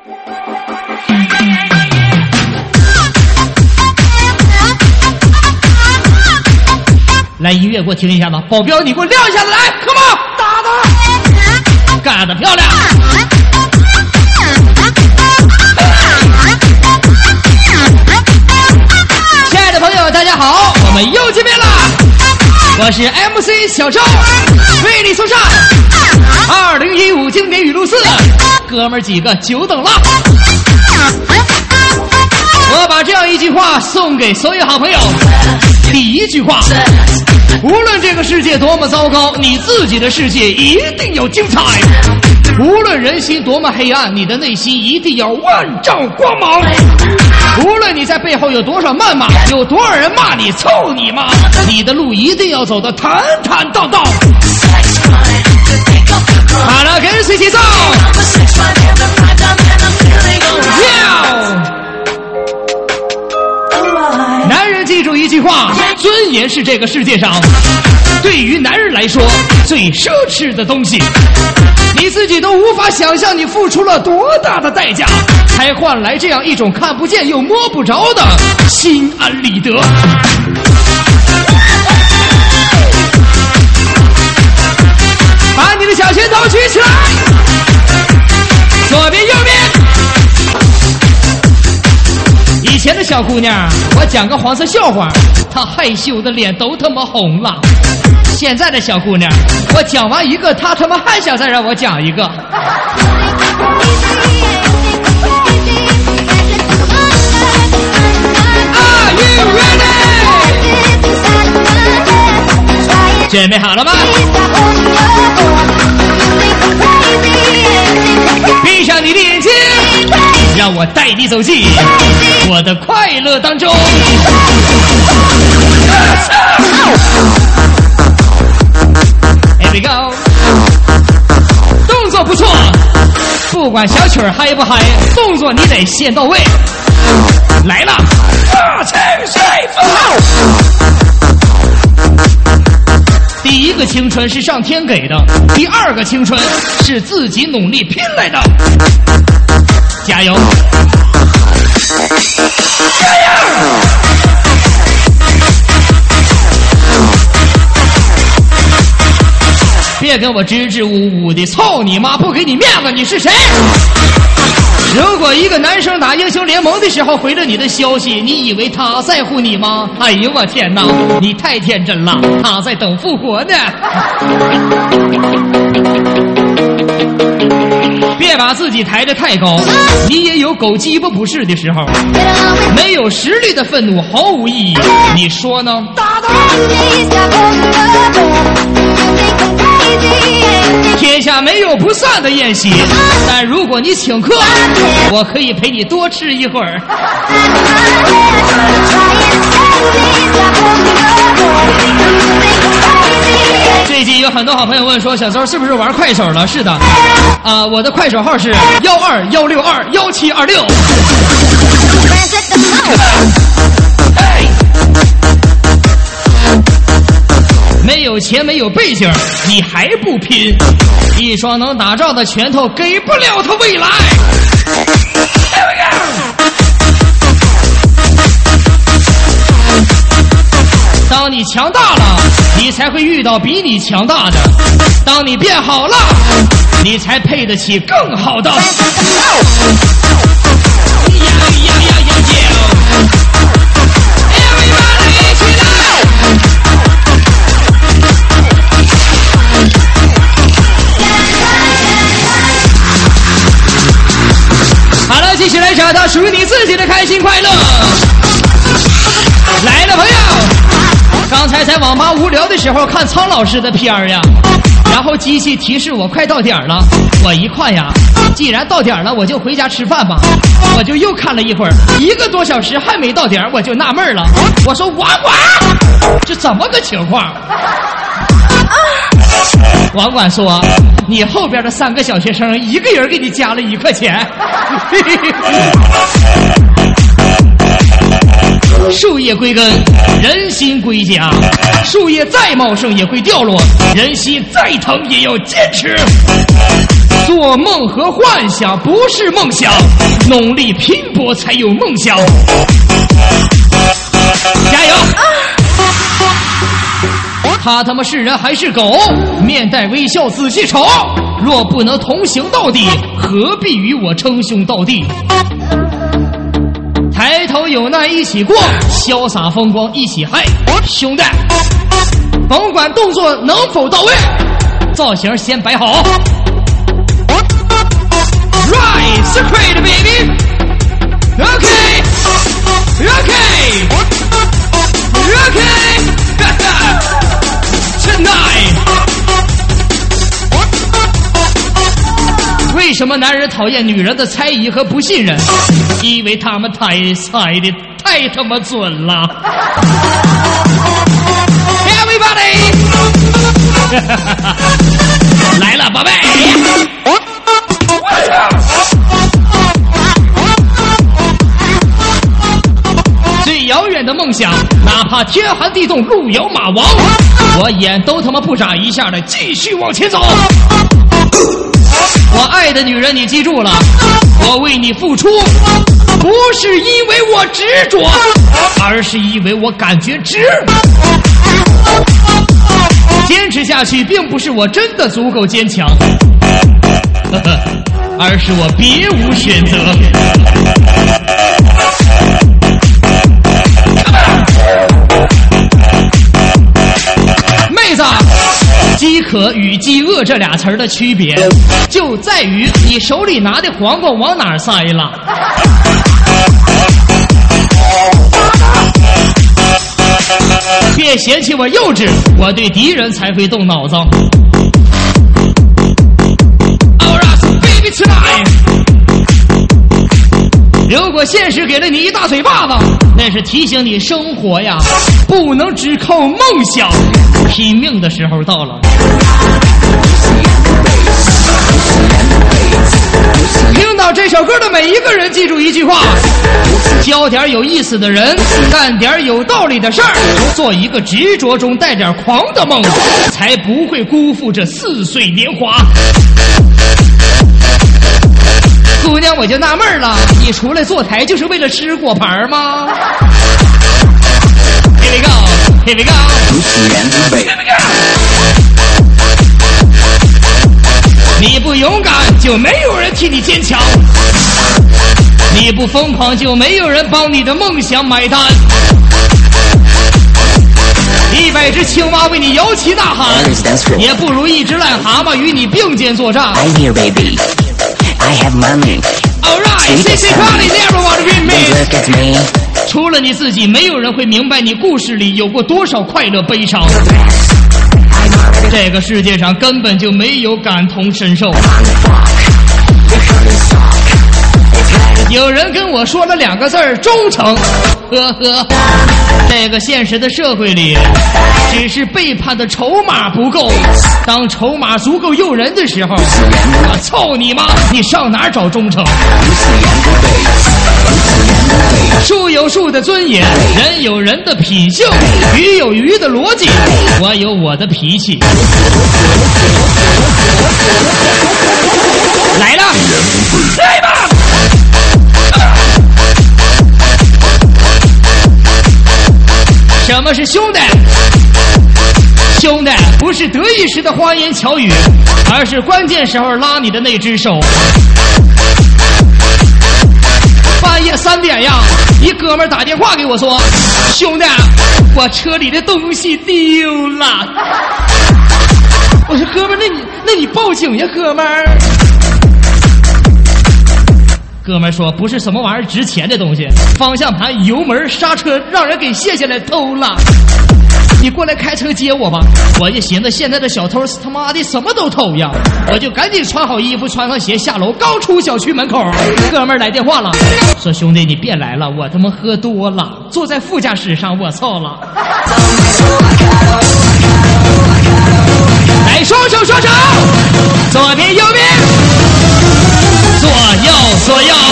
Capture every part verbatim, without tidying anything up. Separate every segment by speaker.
Speaker 1: 来，音乐给我听一下子，保镖你给我亮一下子，来 ，come on， 打的，干得漂亮！亲爱的朋友，大家好，我们又见面了，我是 M C 小周，为你送上二零一五经典语录四，哥们儿几个久等了。我把这样一句话送给所有好朋友。第一句话，无论这个世界多么糟糕，你自己的世界一定要精彩。无论人心多么黑暗，你的内心一定要万丈光芒。无论你在背后有多少谩骂，有多少人骂你臭你妈，你的路一定要走得坦坦荡荡。好了，跟随节奏。男人记住一句话，尊严是这个世界上对于男人来说最奢侈的东西，你自己都无法想象你付出了多大的代价，才换来这样一种看不见又摸不着的心安理得。把你的小拳头举起来，左边右边。以前的小姑娘，我讲个黄色笑话，她害羞的脸都他妈红了。现在的小姑娘，我讲完一个，她他妈还想再让我讲一个。Are you ready？ 准备好了吗？闭上你的眼睛，让我带你走进我的快乐当中。Here we go， 动作不错，不管小曲儿嗨不嗨，动作你得先到位。来了，大清水风。第一个青春是上天给的，第二个青春是自己努力拼来的。加油！加油！别跟我支支吾吾的，操你妈！不给你面子，你是谁？如果一个男生打英雄联盟的时候回了你的消息，你以为他在乎你吗？哎呦我天哪，你太天真了，他在等复活呢。别把自己抬得太高，你也有狗鸡巴不是的时候。没有实力的愤怒毫无意义，你说呢？打打！天下没有不散的宴席，但如果你请客，我可以陪你多吃一会儿。最近有很多好朋友问说，小周是不是玩快手了？是的，啊、呃，我的快手号是幺二幺六二幺七二六。没有钱没有背景，你还不拼？一双能打仗的拳头给不了他未来。当你强大了，你才会遇到比你强大的；当你变好了，你才配得起更好的。呀呀呀呀呀！好了，继续来找到属于你自己的开心快乐。来了，朋友，刚才在网吧无聊的时候看苍老师的片儿呀，然后机器提示我快到点了，我一看呀，既然到点了，我就回家吃饭吧。我就又看了一会儿，一个多小时还没到点，我就纳闷了，我说王管，这怎么个情况？王管说，你后边的三个小学生一个人给你加了一块钱。树叶归根，人心归家。树叶再茂盛也会掉落，人心再疼也要坚持。 做梦和幻想不是梦想，努力拼搏才有梦想。加油！他他妈是人还是狗？面带微笑仔细瞅，若不能同行到底，何必与我称兄道弟？抬头有难一起过，潇洒风光一起嗨。兄弟，甭管动作能否到位，造型先摆好。Right, secret, baby. Okay, okay, okay. Tonight. 为什么男人讨厌女人的猜疑和不信任？因为他们太猜的太他妈准了。Everybody， 来了，宝贝。最遥远的梦想，哪怕天寒地冻，路遥马亡，我眼都他妈不眨一下的继续往前走。我爱的女人，你记住了，我为你付出，不是因为我执着，而是因为我感觉值。坚持下去，并不是我真的足够坚强，呵呵，而是我别无选择。妹子，饥渴与饥饿这俩词儿的区别，就在于你手里拿的黄瓜往哪儿塞了。别嫌弃我幼稚，我对敌人才会动脑子。Alright, baby tonight。如果现实给了你一大嘴巴子，那是提醒你生活呀，不能只靠梦想，拼命的时候到了。听到这首歌的每一个人，记住一句话：交点有意思的人，干点有道理的事儿，做一个执着中带点狂的梦，才不会辜负这似水年华。姑娘，我就纳闷了，你出来坐台就是为了吃果盘吗 ？Here we go, here we go, here we go。你不勇敢，就没有人替你坚强；你不疯狂，就没有人帮你的梦想买单。一百只青蛙为你摇旗呐喊，也不如一只癞蛤蟆与你并肩作战。
Speaker 2: I'm here, baby. I have money.
Speaker 1: All right, this is probably never want to be me.
Speaker 2: Don't look at me.
Speaker 1: 除了你自己，没有人会明白你故事里有过多少快乐悲伤。这个世界上根本就没有感同身受。有人跟我说了两个字儿忠诚，呵呵，这个现实的社会里，只是背叛的筹码不够。当筹码足够诱人的时候，我操你妈！你上哪儿找忠诚？树有树的尊严，人有人的品性，鱼有鱼的逻辑，我有我的脾气。来了，来吧！什么是兄弟？兄弟不是得意时的花言巧语，而是关键时候拉你的那只手。半夜三点呀，一哥们打电话给我说：“兄弟，我车里的东西丢了。”我说：“哥们，那你那你报警呀，哥们儿。”哥们说：“不是什么玩意儿值钱的东西，方向盘、油门、刹车让人给卸下来偷了。你过来开车接我吧。”我就寻思现在的小偷他妈的什么都偷呀，我就赶紧穿好衣服穿上鞋下楼，刚出小区门口，哥们儿来电话了，说：“兄弟你别来了，我他妈喝多了，坐在副驾驶上，我操了。”来双手双手，左边右边，左右左右。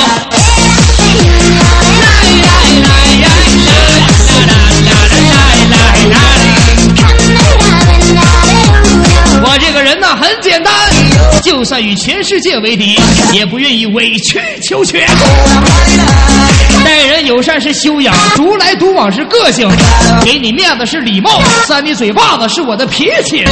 Speaker 1: 我这个人呢很简单，就就算与全世界为敌，也不愿意委曲求全。待人友善是修养，独来独往是个性，给你面子是礼貌，扇你嘴巴子是我的脾气。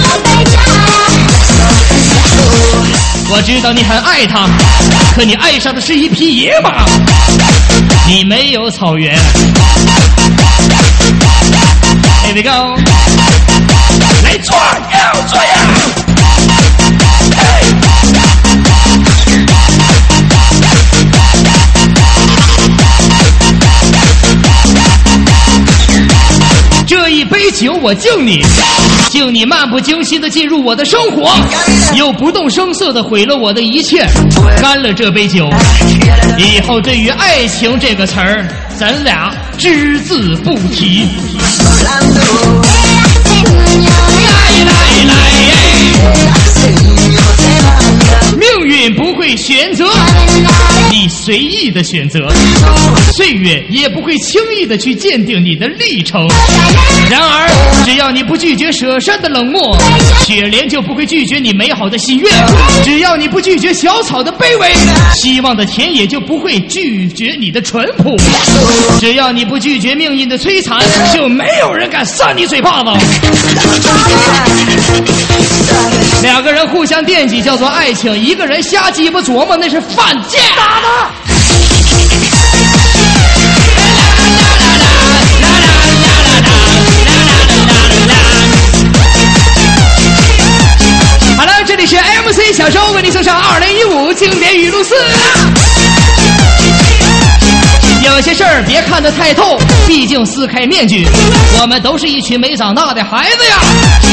Speaker 1: 我知道你很爱他，可你爱上的是一匹野马，你没有草原。Here we go， 来做要做呀！这一杯酒我敬你，敬你漫不经心的进入我的生活，又不动声色的毁了我的一切。干了这杯酒，以后对于爱情这个词儿，咱俩只字不提。来来来，命运不会选择你随意的选择，岁月也不会轻易的去鉴定你的历程。然而只要你不拒绝舍身的冷漠，雪莲就不会拒绝你美好的喜悦；只要你不拒绝小草的卑微，希望的田野就不会拒绝你的淳朴；只要你不拒绝命运的摧残，就没有人敢扇你嘴巴子。两个人互相惦记叫做爱情，一个人瞎鸡巴琢磨那是犯贱。好了，这里是 M C 小周为你送上二零一五经典语录四。有些事儿别看得太透，毕竟撕开面具，我们都是一群没长大的孩子呀。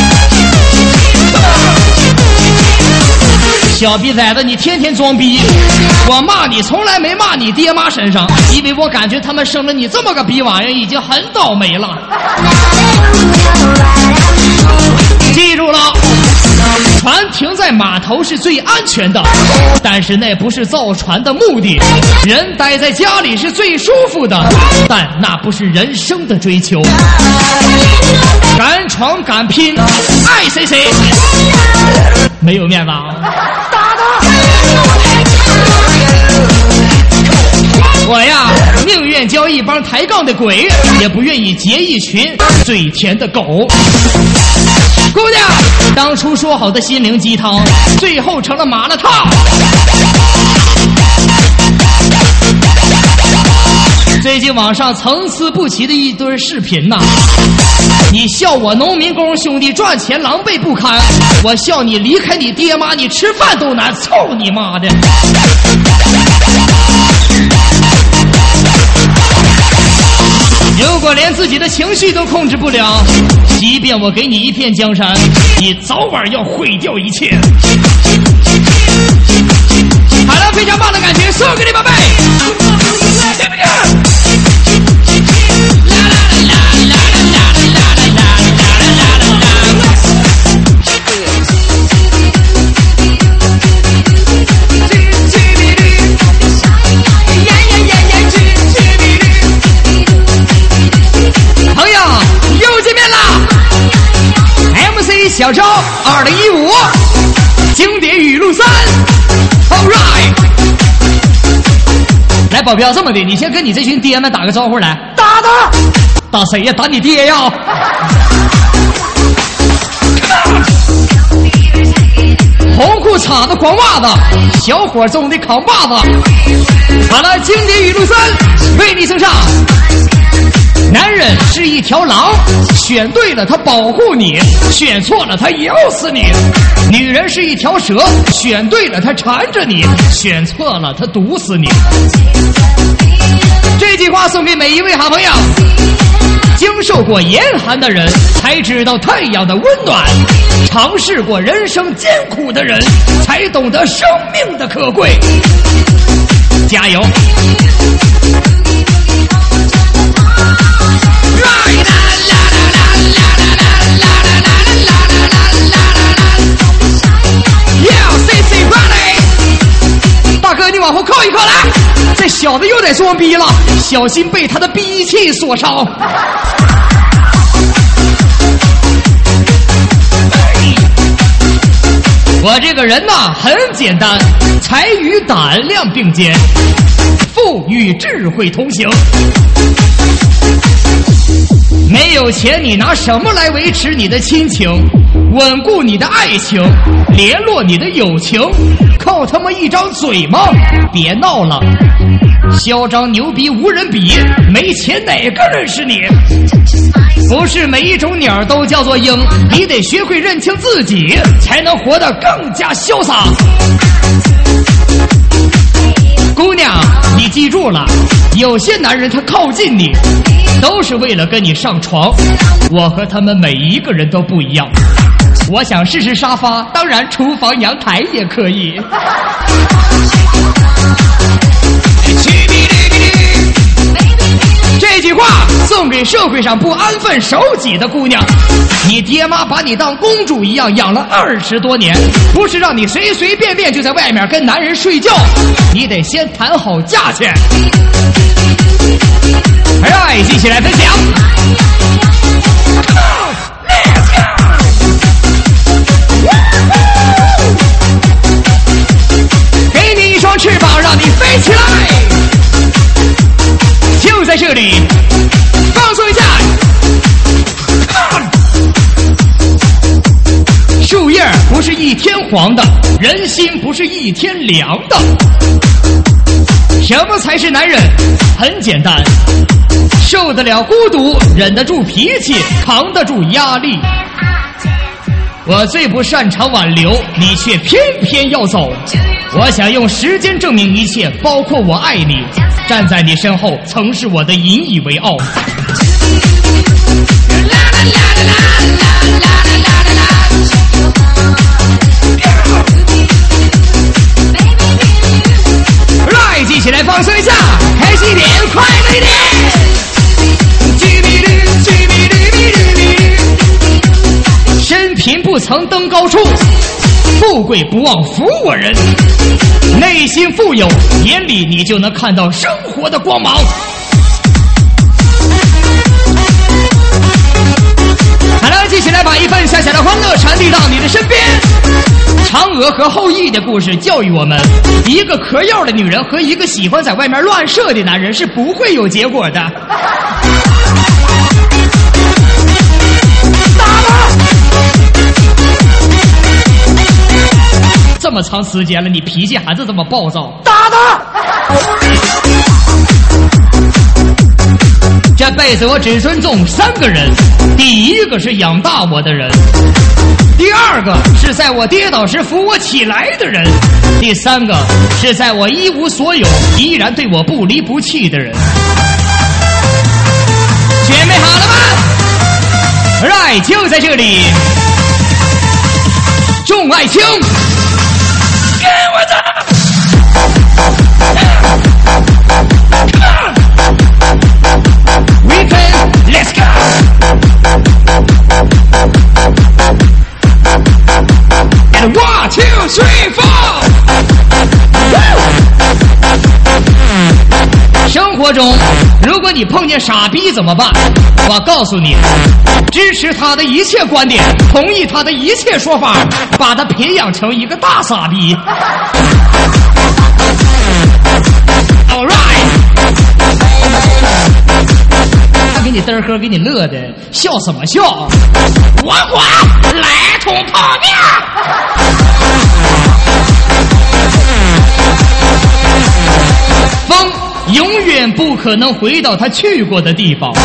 Speaker 1: 小逼崽子，你天天装逼，我骂你从来没骂你爹妈身上，因为我感觉他们生了你这么个逼玩意儿已经很倒霉了。记住了，船停在码头是最安全的，但是那不是造船的目的。人待在家里是最舒服的，但那不是人生的追求。敢闯敢拼，爱谁谁，没有面子啊！打他！我呀，宁愿交一帮抬杠的鬼，也不愿意结一群嘴甜的狗。姑娘，当初说好的心灵鸡汤，最后成了麻辣烫。最近网上层次不齐的一堆视频呐、啊，你笑我农民工兄弟赚钱狼狈不堪，我笑你离开你爹妈，你吃饭都难，操你妈的！如果连自己的情绪都控制不了，即便我给你一片江山，你早晚要毁掉一切。好了，非常棒的感觉，送给你宝贝。小周二零一五经典语录三 ，All right， 来保镖这么的，你先跟你这群爹们打个招呼来，打他，打谁呀？打你爹呀！红裤衩的黄袜子，小伙中的扛把子。好了，经典语录三为你送上。男人是一条狼，选对了他保护你，选错了他咬死你。女人是一条蛇，选对了他缠着你，选错了他毒死你。这句话送给每一位好朋友。经受过严寒的人才知道太阳的温暖，尝试过人生艰苦的人才懂得生命的可贵。加油！大哥，你往后靠一靠来，这小子又得装逼了，小心被他的逼气所伤。 我这个人呐很简单，才与胆量并肩，富与智慧同行。没有钱，你拿什么来维持你的亲情，稳固你的爱情，联络你的友情？靠他妈一张嘴吗？别闹了，嚣张牛逼无人比，没钱哪个人是你？不是每一种鸟都叫做鹰，你得学会认清自己，才能活得更加潇洒。姑娘，你记住了，有些男人他靠近你都是为了跟你上床，我和他们每一个人都不一样。我想试试沙发，当然厨房阳台也可以。这句话送给社会上不安分守己的姑娘，你爹妈把你当公主一样养了二十多年，不是让你随随便便就在外面跟男人睡觉，你得先谈好价钱。来，一起来分享。给你一双翅膀，让你飞起来。就在这里，放松一下。树叶不是一天黄的，人心不是一天凉的。什么才是男人？很简单，受得了孤独，忍得住脾气，扛得住压力。我最不擅长挽留，你却偏偏要走。我想用时间证明一切，包括我爱你。站在你身后，曾是我的引以为傲。来，一起来放松一下，开心一点，快乐一点。身贫不曾登高处，富贵不忘扶我人。内心富有，眼里你就能看到生活的光芒。好了，继续来把一份小小的欢乐传递到你的身边。嫦娥和后羿的故事教育我们，一个嗑药的女人和一个喜欢在外面乱射的男人是不会有结果的。这么长时间了，你脾气还是这么暴躁，打他！这辈子我只尊重三个人，第一个是养大我的人，第二个是在我跌倒时扶我起来的人，第三个是在我一无所有依然对我不离不弃的人。准备好了吗？来，就在这里，重爱情。跟我走 We can let's go And one, two, three, four 生活中如果你碰见傻逼怎么办？我告诉你，支持他的一切观点，同意他的一切说法，把他培养成一个大傻逼。All right， 他给你嘚喝，给你乐的，笑什么笑？我管，来桶泡面。风永远不可能回到他去过的地方。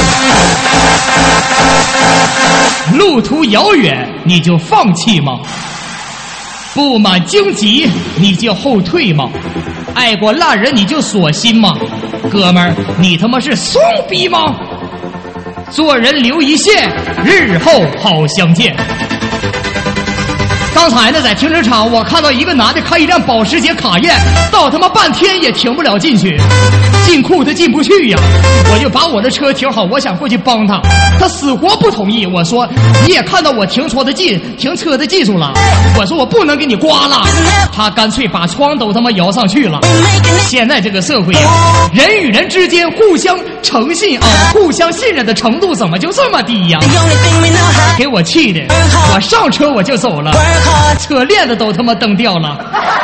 Speaker 1: 路途遥远，你就放弃吗？布满荆棘，你就后退吗？爱过烂人，你就锁心吗？哥们儿，你他妈是怂逼吗？做人留一线，日后好相见。刚才呢，在停车场，我看到一个男的开一辆保时捷卡宴，倒他妈半天也停不了进去，进库他进不去呀。我就把我的车停好，我想过去帮他，他死活不同意。我说你也看到我停车的技停车的技术了，我说我不能给你刮了，他干脆把窗都他妈摇上去了。现在这个社会呀，人与人之间互相诚信啊，互相信任的程度怎么就这么低呀？给我气的，我上车我就走了。 扯链子都他妈蹬掉了。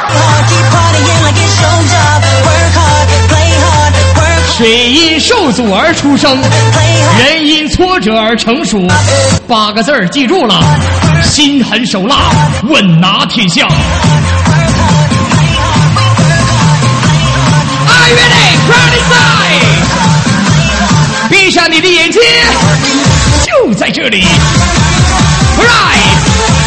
Speaker 1: 水因受阻而出生，人因挫折而成熟。八个字儿记住了：心狠手辣，稳拿天下。Are you ready? Crowd inside. 闭上你的眼睛，就在这里。Right.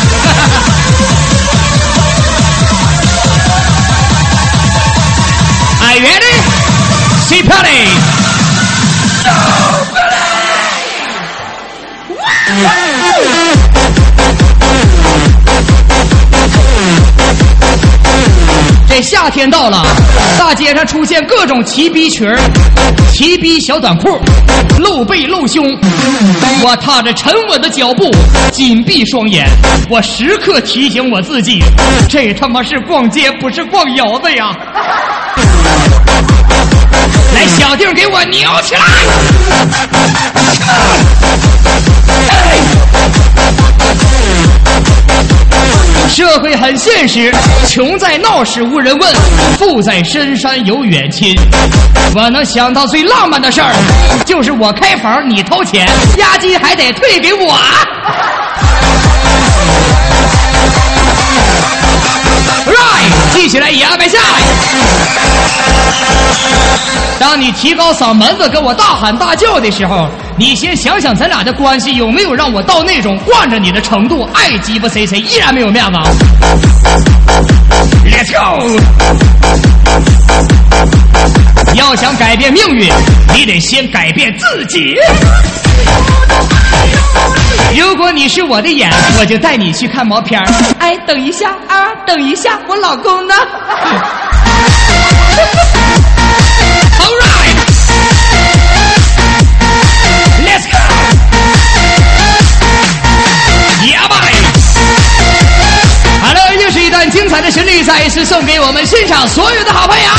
Speaker 1: Are you ready? See party. So pretty. 这夏天到了，大街上出现各种齐逼裙儿、齐逼小短裤，露背露胸。我踏着沉稳的脚步，紧闭双眼，我时刻提醒我自己，这他妈是逛街，不是逛窑子呀！来，小弟给我扭起来！社会很现实，穷在闹市无人问，富在深山有远亲。我能想到最浪漫的事儿，就是我开房你掏钱，押金还得退给我。Right， 记起来也安排下来。当你提高嗓门子跟我大喊大叫的时候，你先想想咱俩的关系有没有让我到那种惯着你的程度，爱鸡巴谁谁依然没有面子。Let's go！ 要想改变命运，你得先改变自己。如果你是我的眼，我就带你去看毛片。哎，等一下啊，等一下，我老公呢？All right, let's go. Yeah, boy. Hello， 又是一段精彩的旋律，再一次送给我们现场所有的好朋友。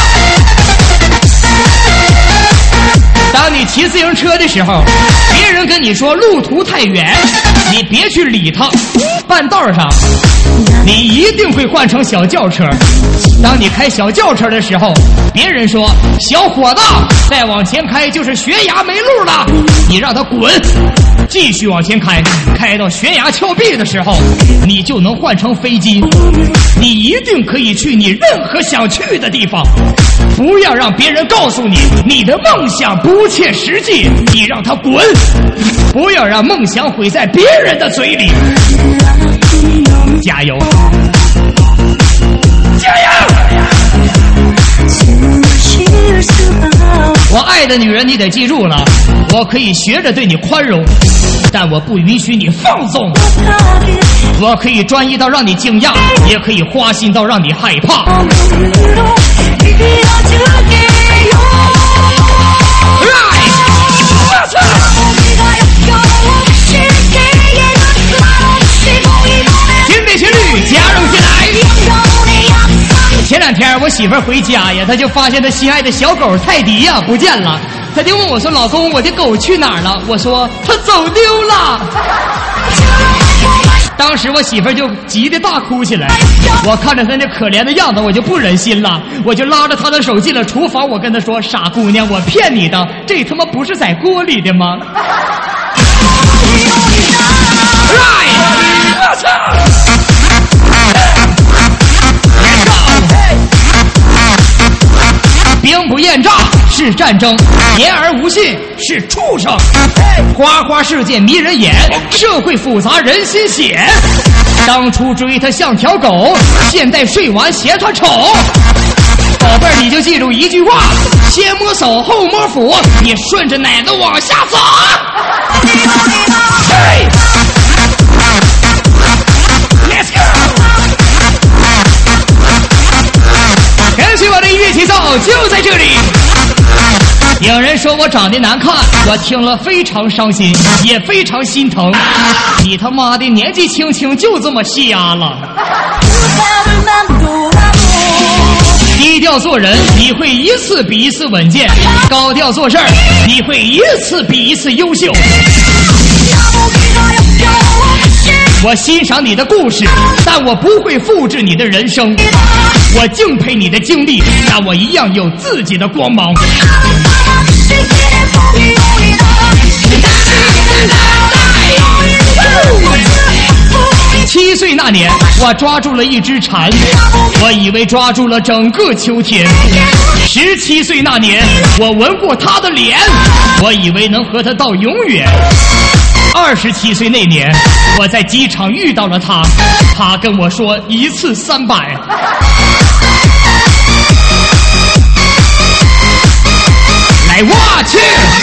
Speaker 1: 当你骑自行车的时候，别人跟你说路途太远，你别去理他。半道上，你一定会换成小轿车。当你开小轿车的时候，别人说小伙子再往前开就是悬崖没路了，你让他滚，继续往前开，开到悬崖峭壁的时候，你就能换成飞机。你一定可以去你任何想去的地方。不要让别人告诉你你的梦想不切实际，你让他滚。不要让梦想毁在别人的嘴里。加油，加油！我爱的女人，你得记住了，我可以学着对你宽容，但我不允许你放纵。我可以专一到让你惊讶，也可以花心到让你害怕。经典旋律加入进来。前两天我媳妇儿回家呀，她就发现她心爱的小狗泰迪呀不见了，她就问我说：“老公，我的狗去哪儿了？”我说：“它走丢了。”当时我媳妇儿就急得大哭起来，我看着她那可怜的样子，我就不忍心了，我就拉着她的手进了厨房，我跟她说：“傻姑娘，我骗你的，这他妈不是在锅里的吗？” Right， 我操！兵不厌诈是战争，言而无信是畜生。花花世界迷人眼，社会复杂人心险。当初追他像条狗，现在睡完嫌他丑。宝贝儿，你就记住一句话：先摸手后摸腹，你顺着奶子往下走。嘿 Let's go！ 跟随我的音乐节奏就在这里。有人说我长得难看，我听了非常伤心，也非常心疼。你他妈的年纪轻轻就这么瞎了。低调做人，你会一次比一次稳健；高调做事儿，你会一次比一次优秀。 我欣赏你的故事，但我不会复制你的人生。我敬佩你的经历，但我一样有自己的光芒。七岁那年，我抓住了一只蝉，我以为抓住了整个秋天。十七岁那年，我闻过她的脸，我以为能和她到永远。二十七岁那年，我在机场遇到了她，她跟我说一次三百。来，我去！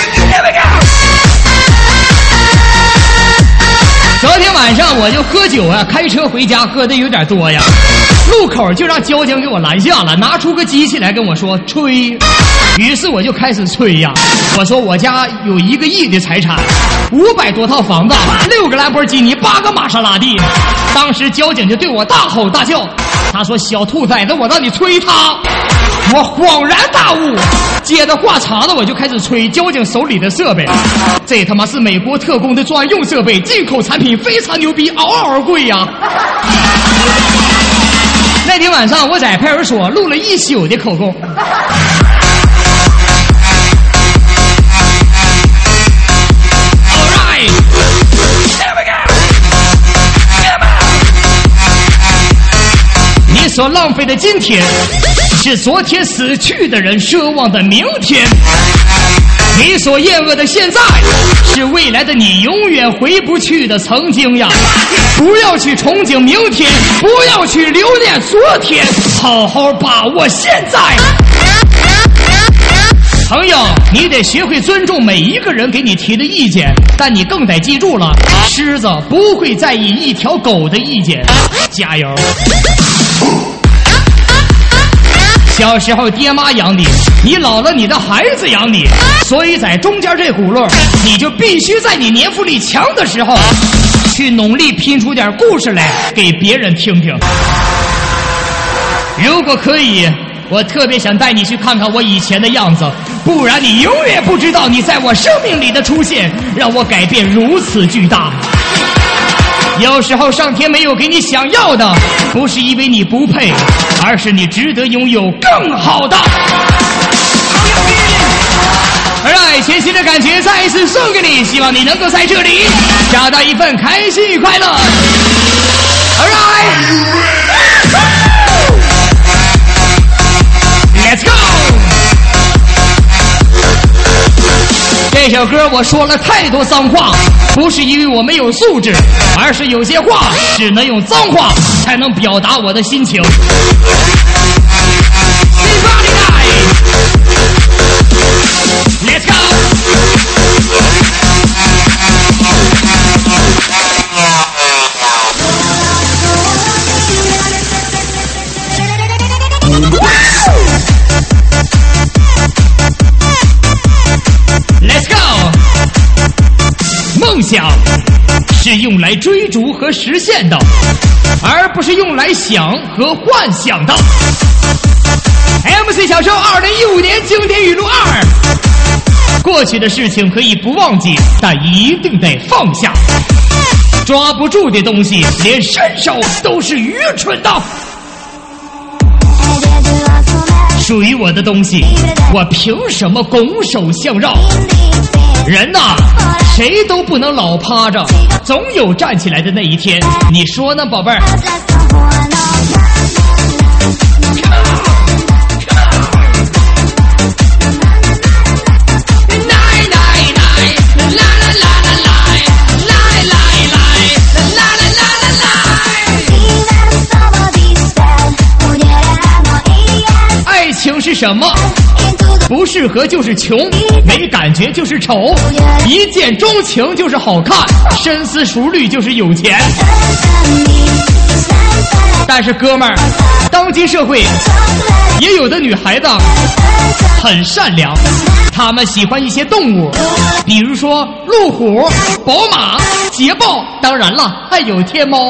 Speaker 1: 昨天晚上我就喝酒啊，开车回家喝的有点多呀，路口就让交警给我拦下了，拿出个机器来跟我说吹，于是我就开始吹呀。我说我家有一个亿的财产，五百多套房子，六个兰博基尼，八个玛莎拉蒂。当时交警就对我大吼大叫，他说小兔崽子，我让你吹他。我恍然大悟，接着话茬子我就开始吹交警手里的设备，这他妈是美国特工的专用设备，进口产品非常牛逼，嗷嗷而贵呀。那天晚上我在派出所录了一宿的口供。你所浪费的今天，是昨天死去的人奢望的明天。你所厌恶的现在，是未来的你永远回不去的曾经呀！不要去憧憬明天，不要去留恋昨天，好好把握现在。朋友，你得学会尊重每一个人给你提的意见，但你更得记住了，狮子不会在意一条狗的意见。加油！小时候爹妈养你，你老了你的孩子养你，所以在中间这轱辘，你就必须在你年富力强的时候，去努力拼出点故事来给别人听听。如果可以，我特别想带你去看看我以前的样子，不然你永远不知道你在我生命里的出现让我改变如此巨大。有时候上天没有给你想要的，不是因为你不配，而是你值得拥有更好的。而爱全新的感觉再一次送给你，希望你能够在这里找到一份开心与快乐。Alright, let's go。这首歌我说了太多脏话，不是因为我没有素质，而是有些话只能用脏话才能表达我的心情。Let's go。Let's go。梦想是用来追逐和实现的，而不是用来想和幻想的。M C 小周二零一五年经典语录二：过去的事情可以不忘记，但一定得放下。抓不住的东西，连伸手都是愚蠢的。属于我的东西，我凭什么拱手相让？人呐，谁都不能老趴着，总有站起来的那一天。你说呢，宝贝儿？爱情是什么？不适合就是穷，没感觉就是丑，一见钟情就是好看，深思熟虑就是有钱。但是哥们儿，当今社会也有的女孩子很善良，她们喜欢一些动物，比如说路虎、宝马、捷豹，当然了，还有天猫。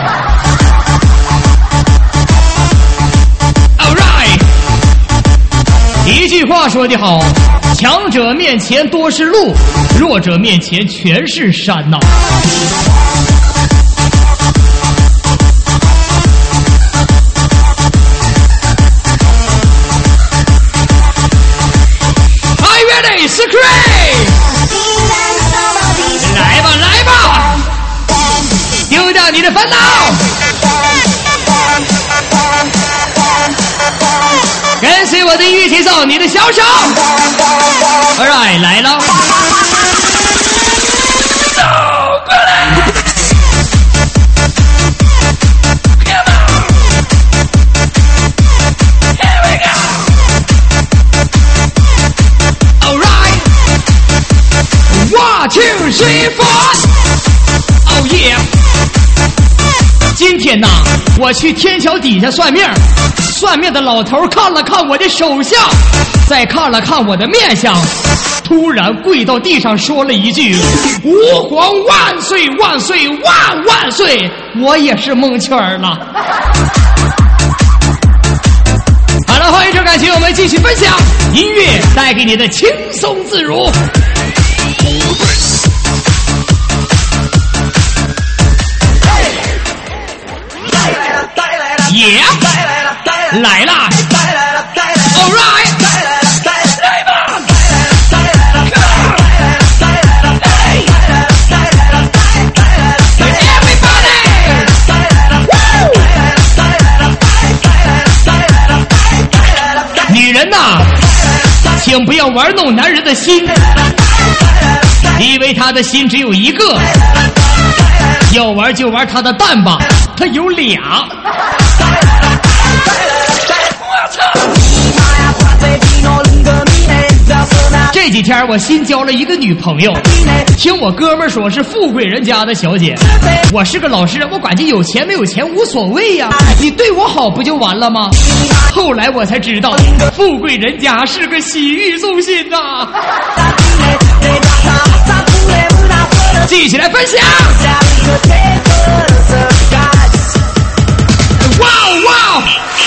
Speaker 1: 一句话说得好，强者面前多是路，弱者面前全是山呐。 ready? Secret！ 来吧，来吧，丢掉你的烦恼，跟随我的音乐节奏，你的小手。Alright， 来了。走过来。One, two, three, four. Oh yeah！ 今天呐，我去天桥底下算命，算命的老头看了看我的手相，再看了看我的面相，突然跪到地上说了一句：“吾皇万岁万岁万万岁！”我也是蒙圈了。好了，欢迎收看，请我们继续分享音乐带给你的轻松自如。耶、yeah ，来啦 ！All right， 来吧 ！Everybody， 女人呐，请不要玩弄男人的心，因为他的心只有一个。要玩就玩他的蛋吧，他有俩。这几天我新交了一个女朋友，听我哥们说是富贵人家的小姐。我是个老实人，我感觉有钱没有钱无所谓呀、啊，你对我好不就完了吗？后来我才知道，富贵人家是个洗浴中心呐、啊。继续来分享。哇哇！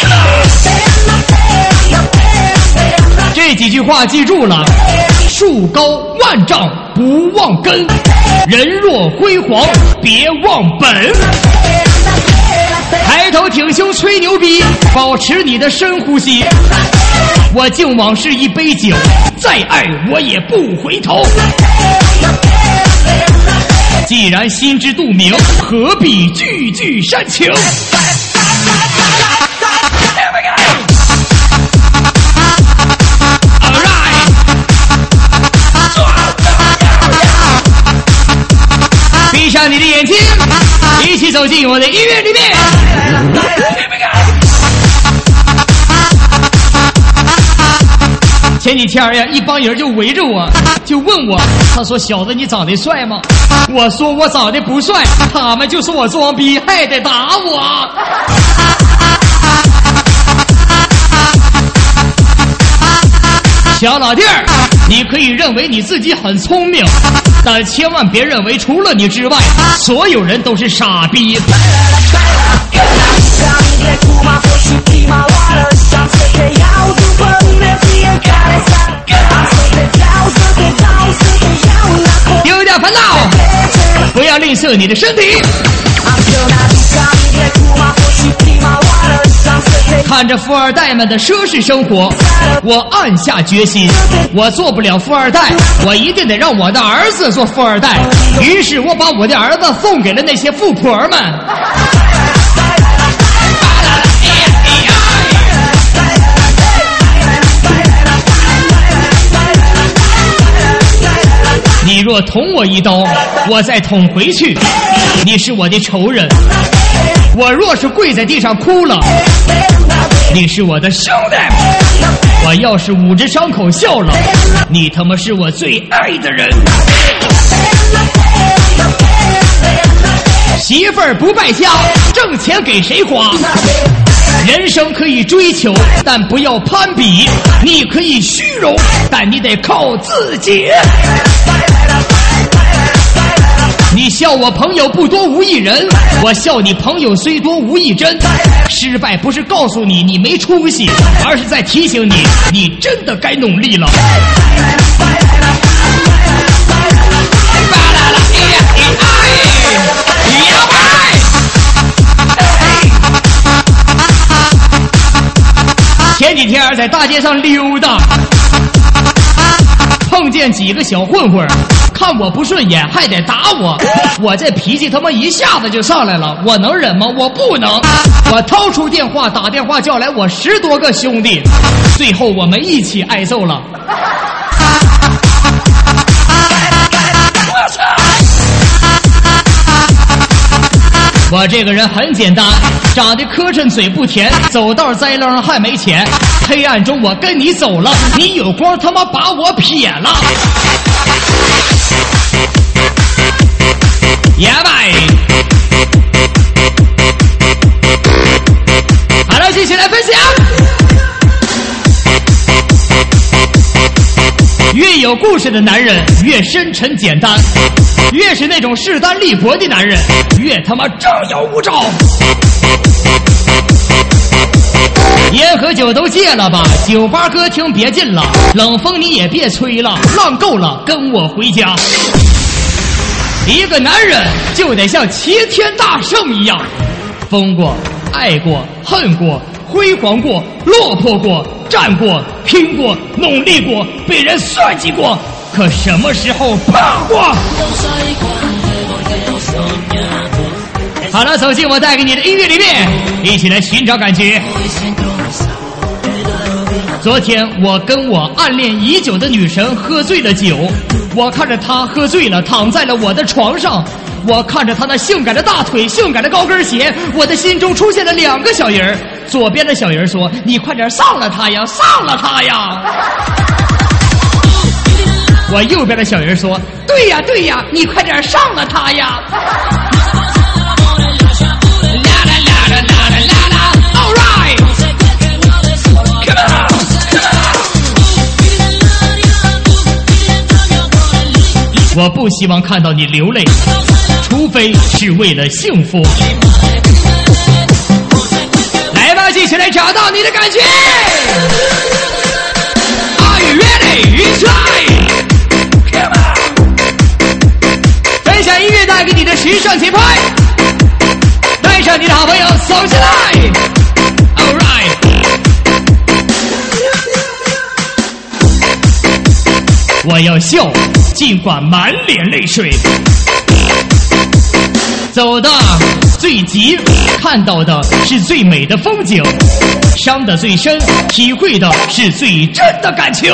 Speaker 1: 这几句话记住了：树高万丈不忘根，人若辉煌别忘本。抬头挺胸吹牛逼，保持你的深呼吸。我敬往事一杯酒，再爱我也不回头。既然心知肚明，何必句句煽情？闭上你的眼睛，一起走进我的音乐里面。前几天呀，一帮人就围着我，就问我，他说：“小子，你长得帅吗？”我说：“我长得不帅。”他们就说我装逼，还得打我。小老弟儿，你可以认为你自己很聪明，但千万别认为除了你之外，所有人都是傻逼。丢掉烦恼，不要吝啬你的身体。看着富二代们的奢侈生活，我暗下决心，我做不了富二代，我一定得让我的儿子做富二代。于是我把我的儿子送给了那些富婆们。你若捅我一刀，我再捅回去，你是我的仇人。我若是跪在地上哭了，你是我的兄弟。我要是捂着伤口笑了，你他妈是我最爱的人。媳妇儿不败家，挣钱给谁花？人生可以追求，但不要攀比；你可以虚荣，但你得靠自己。你笑我朋友不多无一人，我笑你朋友虽多无一真。失败不是告诉你你没出息，而是在提醒你，你真的该努力了。前几天在大街上溜达， 碰见几个小混混，看我不顺眼还得打我，我这脾气他妈一下子就上来了，我能忍吗？我不能。我掏出电话打电话叫来我十多个兄弟，最后我们一起挨揍了。我这个人很简单，长得磕碜嘴不甜，走道栽楞还没钱。黑暗中我跟你走了，你有光他妈把我撇了。耶拜！好了，继续来分享。越有故事的男人越深沉简单，越是那种势单力薄的男人越他妈张牙舞爪。烟和酒都戒了吧，酒吧歌厅别进了，冷风你也别吹了，浪够了跟我回家。一个男人就得像齐天大圣一样，疯过，爱过，恨过，辉煌过，落魄过，战过，拼过，努力过，被人算计过，可什么时候怕过？好了，走进我带给你的音乐里面，一起来寻找感觉。昨天我跟我暗恋已久的女神喝醉了酒，我看着她喝醉了躺在了我的床上，我看着她那性感的大腿，性感的高跟鞋，我的心中出现了两个小人。左边的小人说：你快点上了她呀，上了她呀。我右边的小人说：对呀对呀，你快点上了她呀。我不希望看到你流泪，除非是为了幸福。来吧，继续来找到你的感觉。Are you ready? Try. Come on. 分享音乐带给你的时尚节拍，带上你的好朋友走起来。All right. 我要笑，尽管满脸泪水。走的最急，看到的是最美的风景，伤得最深，体会的是最真的感情。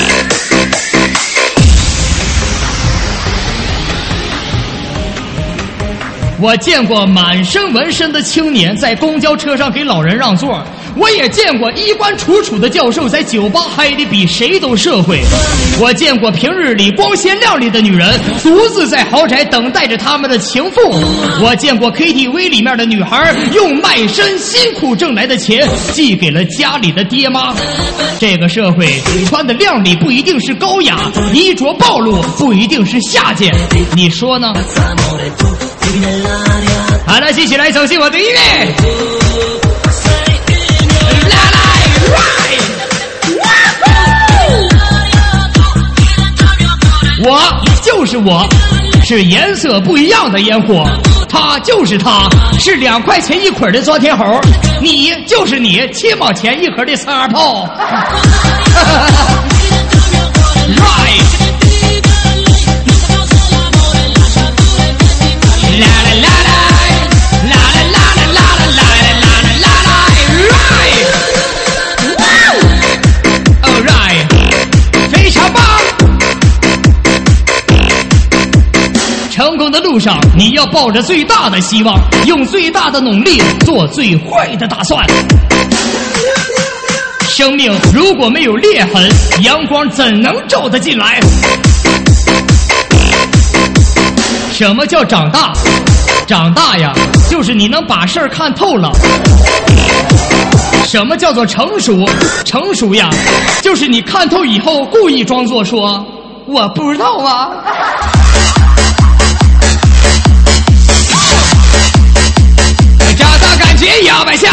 Speaker 1: 我见过满身纹身的青年在公交车上给老人让座，我也见过衣冠楚楚的教授在酒吧嗨得比谁都社会，我见过平日里光鲜亮丽的女人独自在豪宅等待着他们的情妇，我见过 K T V 里面的女孩用卖身辛苦挣来的钱寄给了家里的爹妈。这个社会穿的靓丽不一定是高雅，衣着暴露不一定是下贱，你说呢？好了，继续来走进我的音乐。我就是我，是颜色不一样的烟火，他就是他，是两块钱一捆的钻天猴，你就是你，七毛钱一盒的三二炮。right。啦啦啦啦啦啦啦啦啦啦啦啦啦 right all right 非常棒。成功的路上你要抱着最大的希望，用最大的努力做最坏的打算。生命如果没有裂痕，阳光怎能照得进来？什么叫长大？长大呀，就是你能把事儿看透了。什么叫做成熟？成熟呀，就是你看透以后故意装作说我不知道啊。找到感觉摇摆下，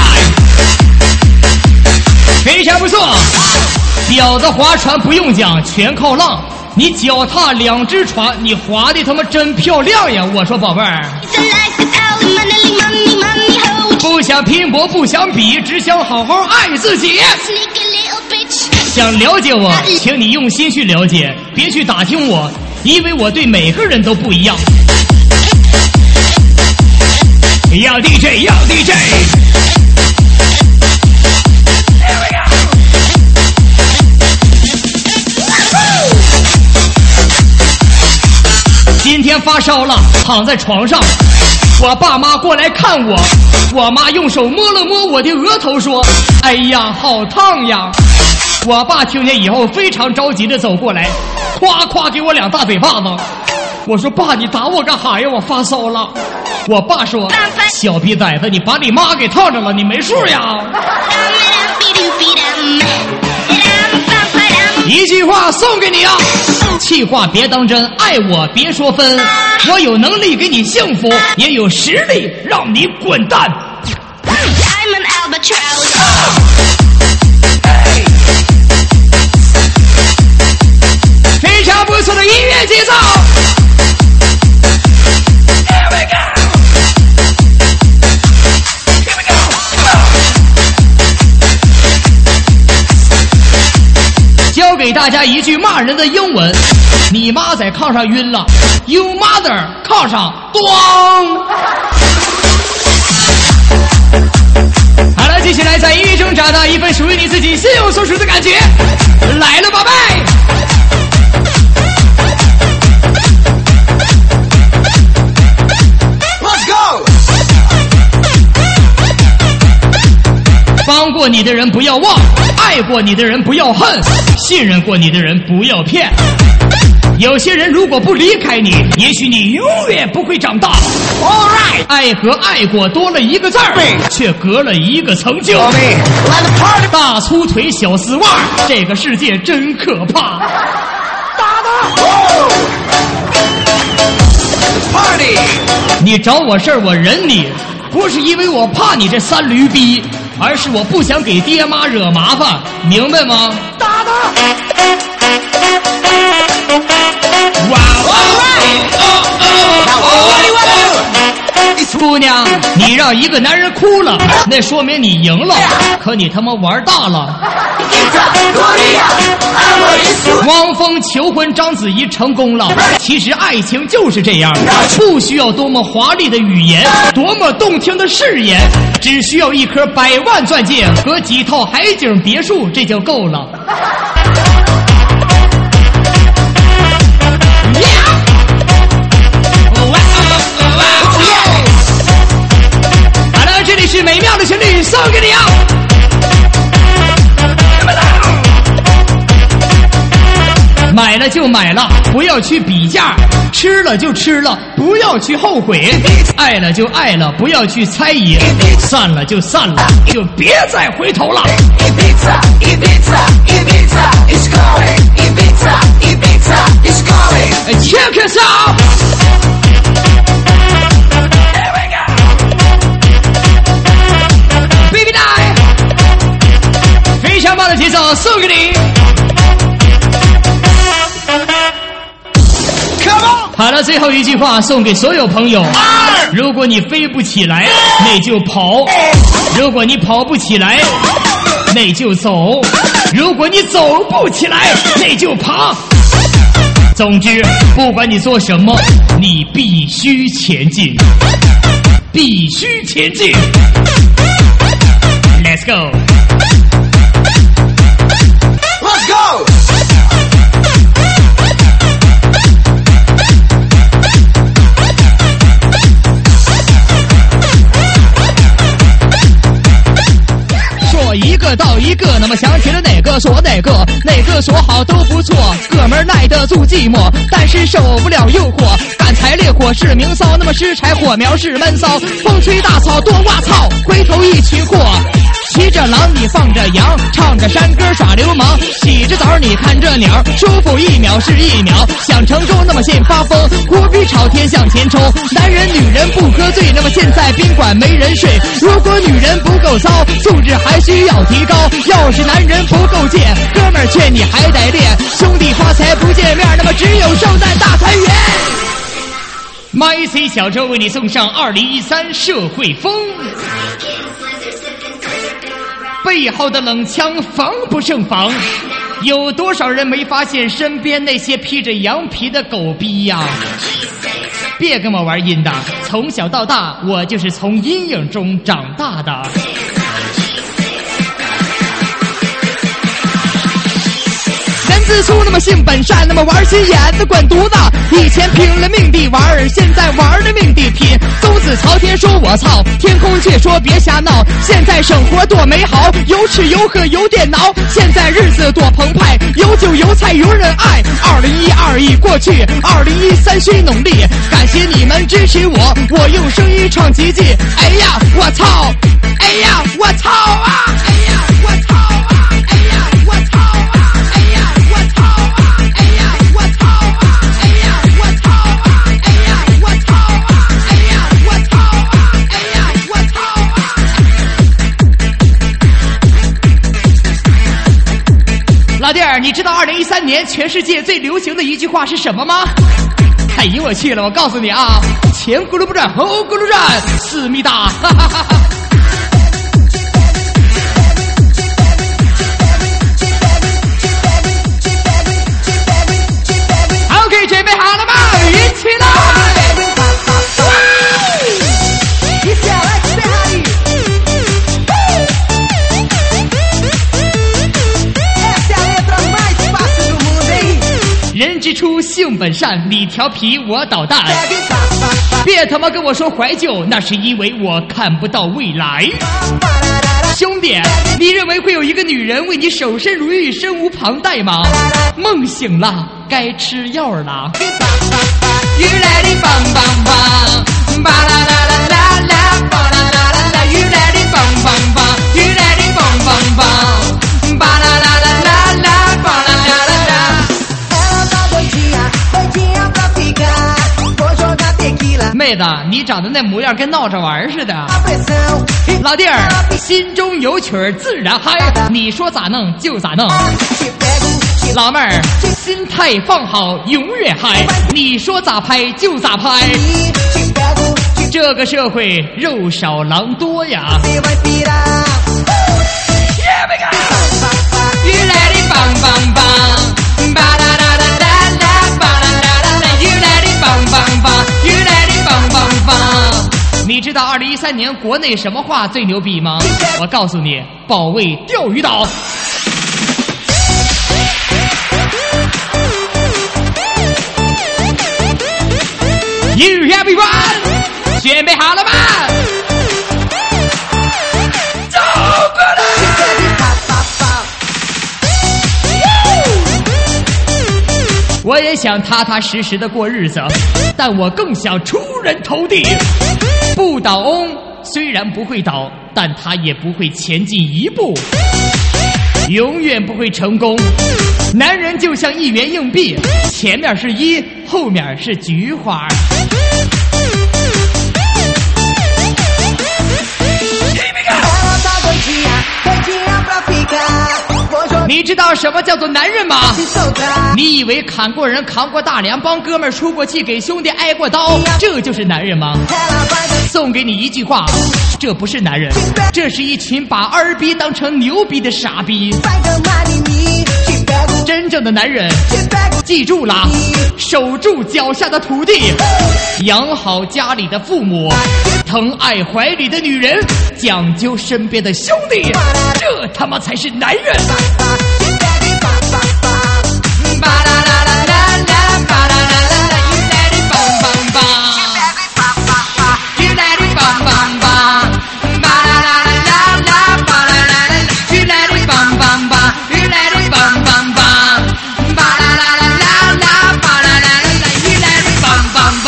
Speaker 1: 非常不错。表的划船不用讲，全靠浪。你脚踏两只船，你划的他妈真漂亮呀！我说宝贝儿，不想拼搏，不想比，只想好好爱自己。想了解我，请你用心去了解。 别去打听我，因为我对每个人都不一样。要 D J， 要 D J。今天发烧了，躺在床上，我爸妈过来看我，我妈用手摸了摸我的额头，说：“哎呀，好烫呀！”我爸听见以后非常着急的走过来，夸夸给我两大嘴巴子。我说：“爸，你打我干哈呀？我发烧了。”我爸说：“小逼崽子，你把你妈给烫着了，你没数呀！”一句话送给你啊，气话别当真，爱我别说分，我有能力给你幸福，也有实力让你滚蛋。非常不错的音乐节奏。教给大家一句骂人的英文，你妈在炕上晕了 ，You mother， 炕上咣。好了，接下来在音乐中找到一份属于你自己心有所属的感觉，来了，宝贝。Let's go。帮过你的人不要忘，爱过你的人不要恨，信任过你的人不要骗。有些人如果不离开你，也许你永远不会长大。All right， 爱和爱过多了一个字儿，却隔了一个曾经。大粗腿小丝袜，这个世界真可怕。打他！ Party， 你找我事儿我忍你，不是因为我怕你这三驴逼，而是我不想给爹妈惹麻烦，明白吗？打他！哇哇！姑娘，你让一个男人哭了，那说明你赢了，可你他妈玩大了。汪峰求婚章子怡成功了，其实爱情就是这样，不需要多么华丽的语言，多么动听的誓言，只需要一颗百万钻戒和几套海景别墅，这就够了。好了，这里是美妙的旋律，送给你啊！买了就买了，不要去比价；吃了就吃了，不要去后悔；爱了就爱了，不要去猜疑；散了就散了，就别再回头了。Check us out！ Baby night， 非常棒的节奏送给你。好了，最后一句话送给所有朋友：如果你飞不起来，那就跑；如果你跑不起来，那就走；如果你走不起来，那就爬。总之，不管你做什么，你必须前进，必须前进。Let's go。Let's go。一个到一个，那么想起了哪个说哪个，哪个说好都不错，哥们儿耐得住寂寞，但是受不了诱惑，干柴烈火是明骚，那么拾柴火苗是闷骚，风吹大草多哇操，回头一群货，骑着狼你放着羊，唱着山歌耍流氓，洗着澡你看着鸟，舒服一秒是一秒，想成功那么现发疯，火笔朝天向前冲，男人女人不喝醉，那么现在宾馆没人睡，如果女人不够骚，素质还需要提高，要是男人不够贱，哥们儿劝你还得练，兄弟发财不见面，那么只有圣诞大团圆。My C 小周为你送上二零一三社会风，背后的冷枪防不胜防， 有多少人没发现身边那些披着羊皮的狗逼呀？别跟我玩阴的，从小到大我就是从阴影中长大的。人自粗，那么性本善，那么玩心眼子滚犊子。以前拼了命地玩，现在玩了命地拼。宗子朝天说我操，天空却说别瞎闹。现在生活多美好，有吃有喝有电脑。现在日子多澎湃，有酒有菜有人爱。二零一二已过去，二零一三需努力。感谢你们支持我，我用声音创奇迹。哎呀，我操！哎呀，我操啊！哎呀，我操啊！哎呀，我操啊！哎呀，我操啊！哎呀，我操啊！哎呀，我操啊！哎呀，我操啊！哎呀，我操啊！哎呀，我操啊！老弟儿，你知道二零一三年全世界最流行的一句话是什么吗？哎呦我去了！我告诉你啊，前轱辘不转后轱辘转，思密达！哈哈哈哈。OK， 准备好了吗？一起来！人之初，性本善，你调皮我捣蛋。别他妈跟我说怀旧，那是因为我看不到未来。兄弟，你认为会有一个女人为你守身如玉、身无旁贷吗？梦醒了，该吃药了。You let it bang bang bang， 巴啦啦啦啦啦，巴啦啦啦啦。You let it bang bang bang， You let it bang bang bang， 巴啦啦啦啦啦，巴啦啦啦啦。妹子，你长得那模样跟闹着玩似的。老弟儿，心中有曲儿自然嗨，你说咋弄就咋弄。老妹儿，心态放好永远嗨，你说咋拍就咋拍。这个社会肉少狼多呀。You let it bang bang bang， 巴啦啦啦啦啦，巴啦啦啦啦。You let it bang bang bang， You let it bang bang bang。你知道二零一三年国内什么话最牛逼吗？我告诉你，保卫钓鱼岛。You everyone， 准备好了吗？走过来！我也想踏踏实实的过日子，但我更想出人头地。不倒翁虽然不会倒，但他也不会前进一步，永远不会成功。男人就像一元硬币，前面是一，后面是菊花。你知道什么叫做男人吗？你以为砍过人、扛过大梁、帮哥们儿出过气、给兄弟挨过刀，这就是男人吗？送给你一句话，这不是男人，这是一群把二逼当成牛逼的傻逼。真正的男人，记住了，守住脚下的土地，养好家里的父母，疼爱怀里的女人，讲究身边的兄弟，这他妈才是男人。巴啦啦啦啦啦，巴啦啦啦啦 ，You let it bang bang bang，You let it bang bang bang， 巴啦啦啦啦啦，巴啦啦啦 ，You let it bang bang bang，You let it bang bang bang， 巴啦啦啦啦啦，巴啦啦啦啦 ，You let it bang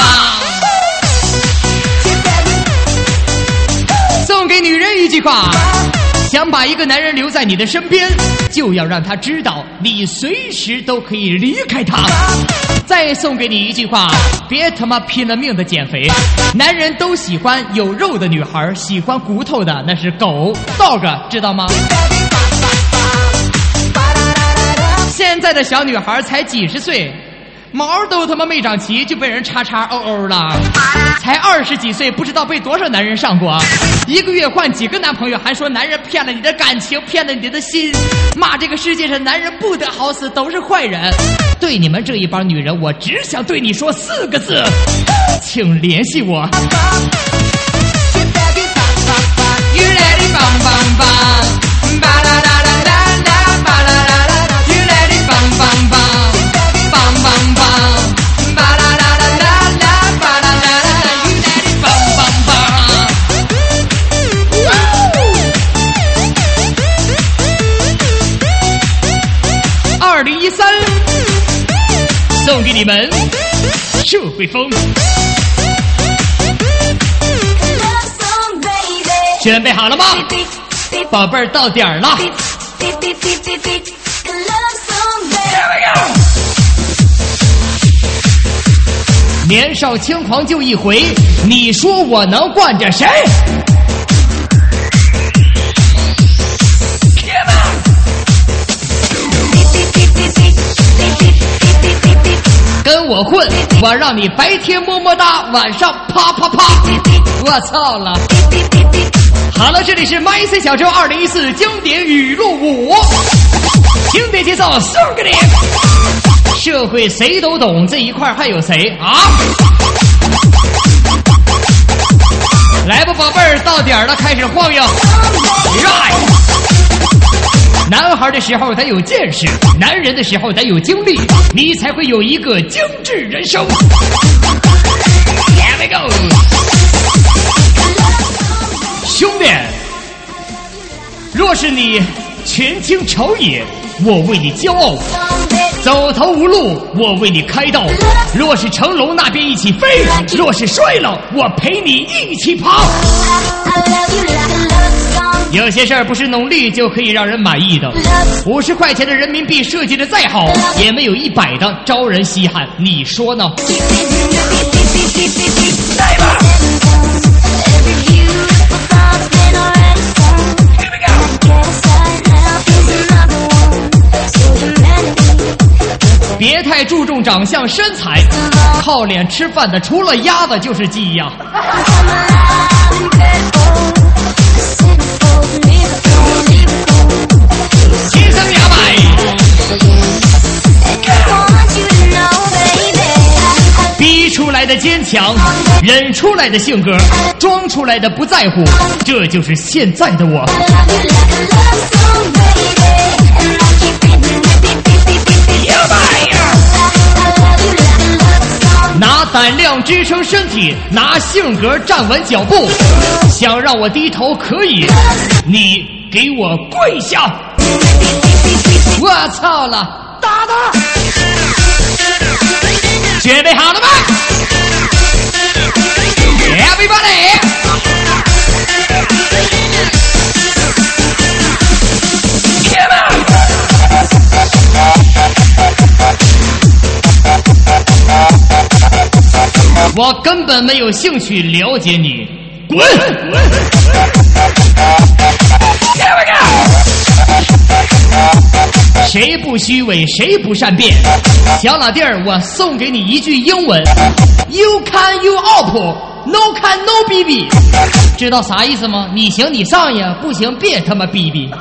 Speaker 1: bang bang。送给女人一句话。想把一个男人留在你的身边，就要让他知道你随时都可以离开他。再送给你一句话，别他妈拼了命的减肥。男人都喜欢有肉的女孩，喜欢骨头的那是狗 dog， 知道吗？现在的小女孩才几十岁， 毛都他妈没长齐就被人叉叉哦哦了，才二十几岁不知道被多少男人上过，一个月换几个男朋友，还说男人骗了你的感情，骗了你的心，骂这个世界上男人不得好死，都是坏人。对你们这一帮女人，我只想对你说四个字，请联系我。二零一三，送给你们社会风。准备好了吗？宝贝儿，到点儿了。年少轻狂就一回，你说我能惯着谁？跟我混，我让你白天么么哒，晚上啪啪啪。我操了！好了，这里是 My C 小周二零一四经典语录五，经典节奏送给你。社会谁都懂，这一块还有谁啊？来吧，宝贝儿，到点了，开始晃悠。Right。男孩的时候得有见识，男人的时候得有经历，你才会有一个精致人生。Here we go， 兄弟，若是你权倾朝野，我为你骄傲；走投无路，我为你开道。若是成龙那边一起飞，若是衰了，我陪你一起跑。有些事儿不是努力就可以让人满意的，五十块钱的人民币设计的再好，也没有一百的招人稀罕，你说呢？来吧！别太注重长相身材，靠脸吃饭的除了鸭子就是鸡呀。亲生牙买，逼出来的坚强，忍出来的性格，装出来的不在乎，这就是现在的我。拿胆量支撑身体，拿性格站稳脚步。想让我低头可以，你给我跪下！我操了，打他！准备好了吗 ？Everybody！ 我根本没有兴趣了解你，滚！谁不虚伪，谁不善变。小老弟儿，我送给你一句英文 ：You can you up, no can no B B。知道啥意思吗？你行你上呀，不行别他妈逼逼。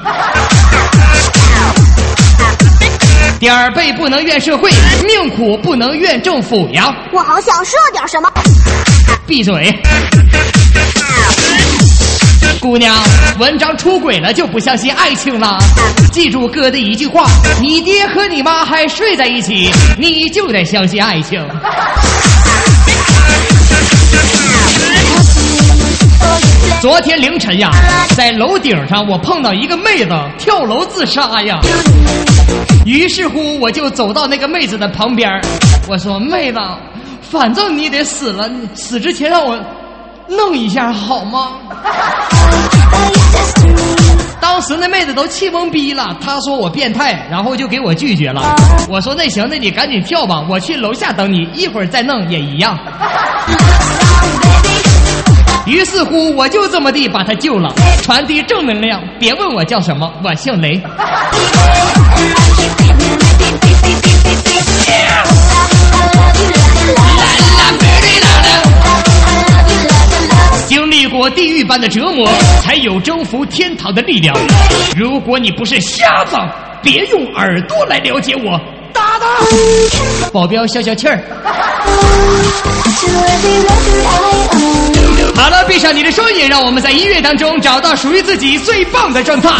Speaker 1: 点儿背不能怨社会，命苦不能怨政府呀。
Speaker 3: 我好想说点什么。
Speaker 1: 闭嘴。姑娘，文章出轨了就不相信爱情了。记住哥的一句话，你爹和你妈还睡在一起，你就得相信爱情。昨天凌晨呀，在楼顶上我碰到一个妹子跳楼自杀呀。于是乎我就走到那个妹子的旁边，我说妹子，反正你得死了，死之前让我弄一下好吗？当时那妹子都气懵逼了，她说我变态，然后就给我拒绝了。我说那行，那你赶紧跳吧，我去楼下等你，一会儿再弄也一样。于是乎我就这么地把她救了，传递正能量。别问我叫什么，我姓雷。 狱般的折磨，才有征服天堂的力量。如果你不是瞎子，别用耳朵来了解我。打打，保镖消消气儿。好了，闭上你的双眼，让我们在音乐当中找到属于自己最棒的状态。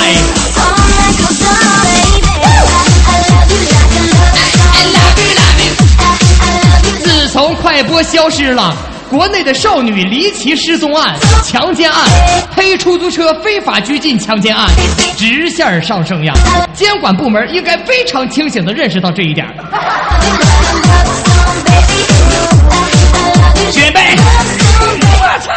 Speaker 1: 自从快播消失了，国内的少女离奇失踪案、强奸案、黑出租车非法拘禁强奸案直线上升呀！监管部门应该非常清醒地认识到这一点。准备，我操！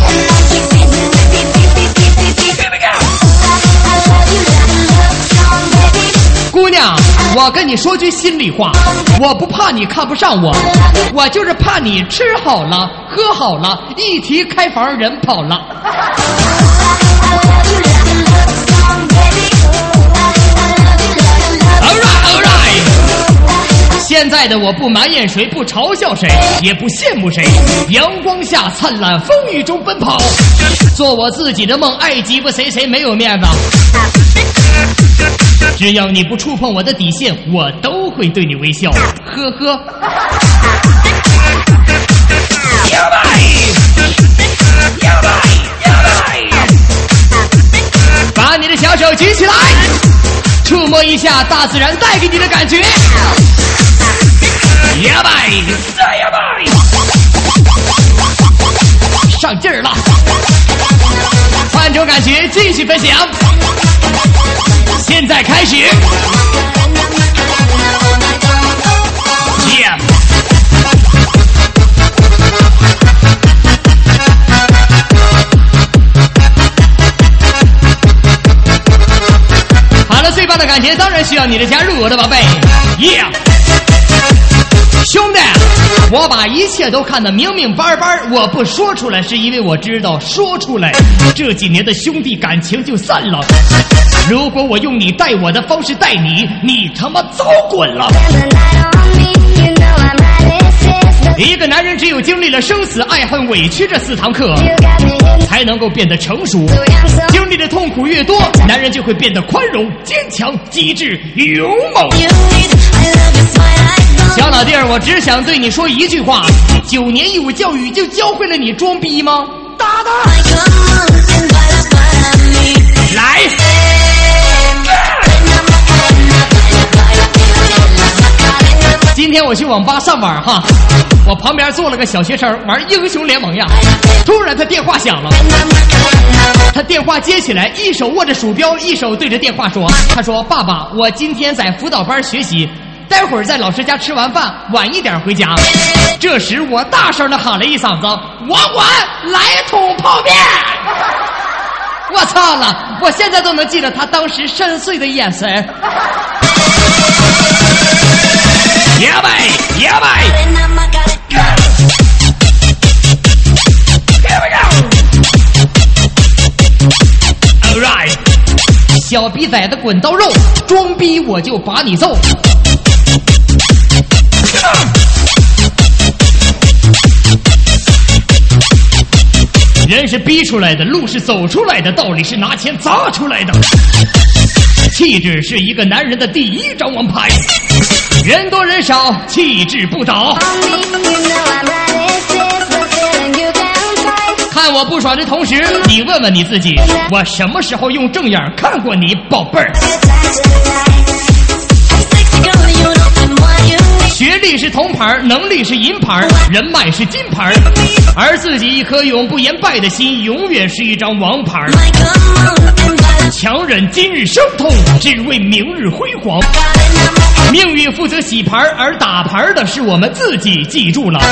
Speaker 1: 姑娘，我跟你说句心里话，我不怕你看不上我，我就是怕你吃好了喝好了，一提开房人跑了。Alright, alright。现在的我不埋怨谁，不嘲笑谁，也不羡慕谁，阳光下灿烂，风雨中奔跑，做我自己的梦，爱鸡巴谁谁没有面子。只要你不触碰我的底线，我都会对你微笑。呵呵。摇摆，摇摆，摇摆，把你的小手举起来，触摸一下大自然带给你的感觉。摇摆，再摇摆，上劲儿了。换种感觉，继续分享。现在开始。Yeah. 好了，最棒的感觉当然需要你的加入，我的宝贝。Yeah. 兄弟，我把一切都看得明明白白，我不说出来是因为我知道说出来这几年的兄弟感情就散了。如果我用你待我的方式待你，你他妈早滚了。一个男人只有经历了生死、爱恨、委屈这四堂课，才能够变得成熟。经历的痛苦越多，男人就会变得宽容、坚强、机智、勇猛。小老弟儿，我只想对你说一句话：九年义务教育就教会了你装逼吗？打打，来！今天我去网吧上网哈，我旁边坐了个小学生玩英雄联盟呀。突然他电话响了，他电话接起来，一手握着鼠标，一手对着电话说：“他说爸爸，我今天在辅导班学习，待会儿在老师家吃完饭，晚一点回家。”这时我大声的喊了一嗓子：“网管，来桶泡面！”我操了！我现在都能记得他当时深邃的眼神。摇摆，摇摆。Here we go. Alright， 小逼崽子滚刀肉，装逼我就把你揍。人是逼出来的，路是走出来的，道理是拿钱砸出来的。气质是一个男人的第一张王牌，人多人少，气质不倒。看我不爽的同时，你问问你自己，我什么时候用正眼看过你，宝贝儿？学历是铜牌，能力是银牌，人脉是金牌，而自己一颗永不言败的心，永远是一张王牌。强忍今日伤痛，只为明日辉煌。命运负责洗牌，而打牌的是我们自己，记住了。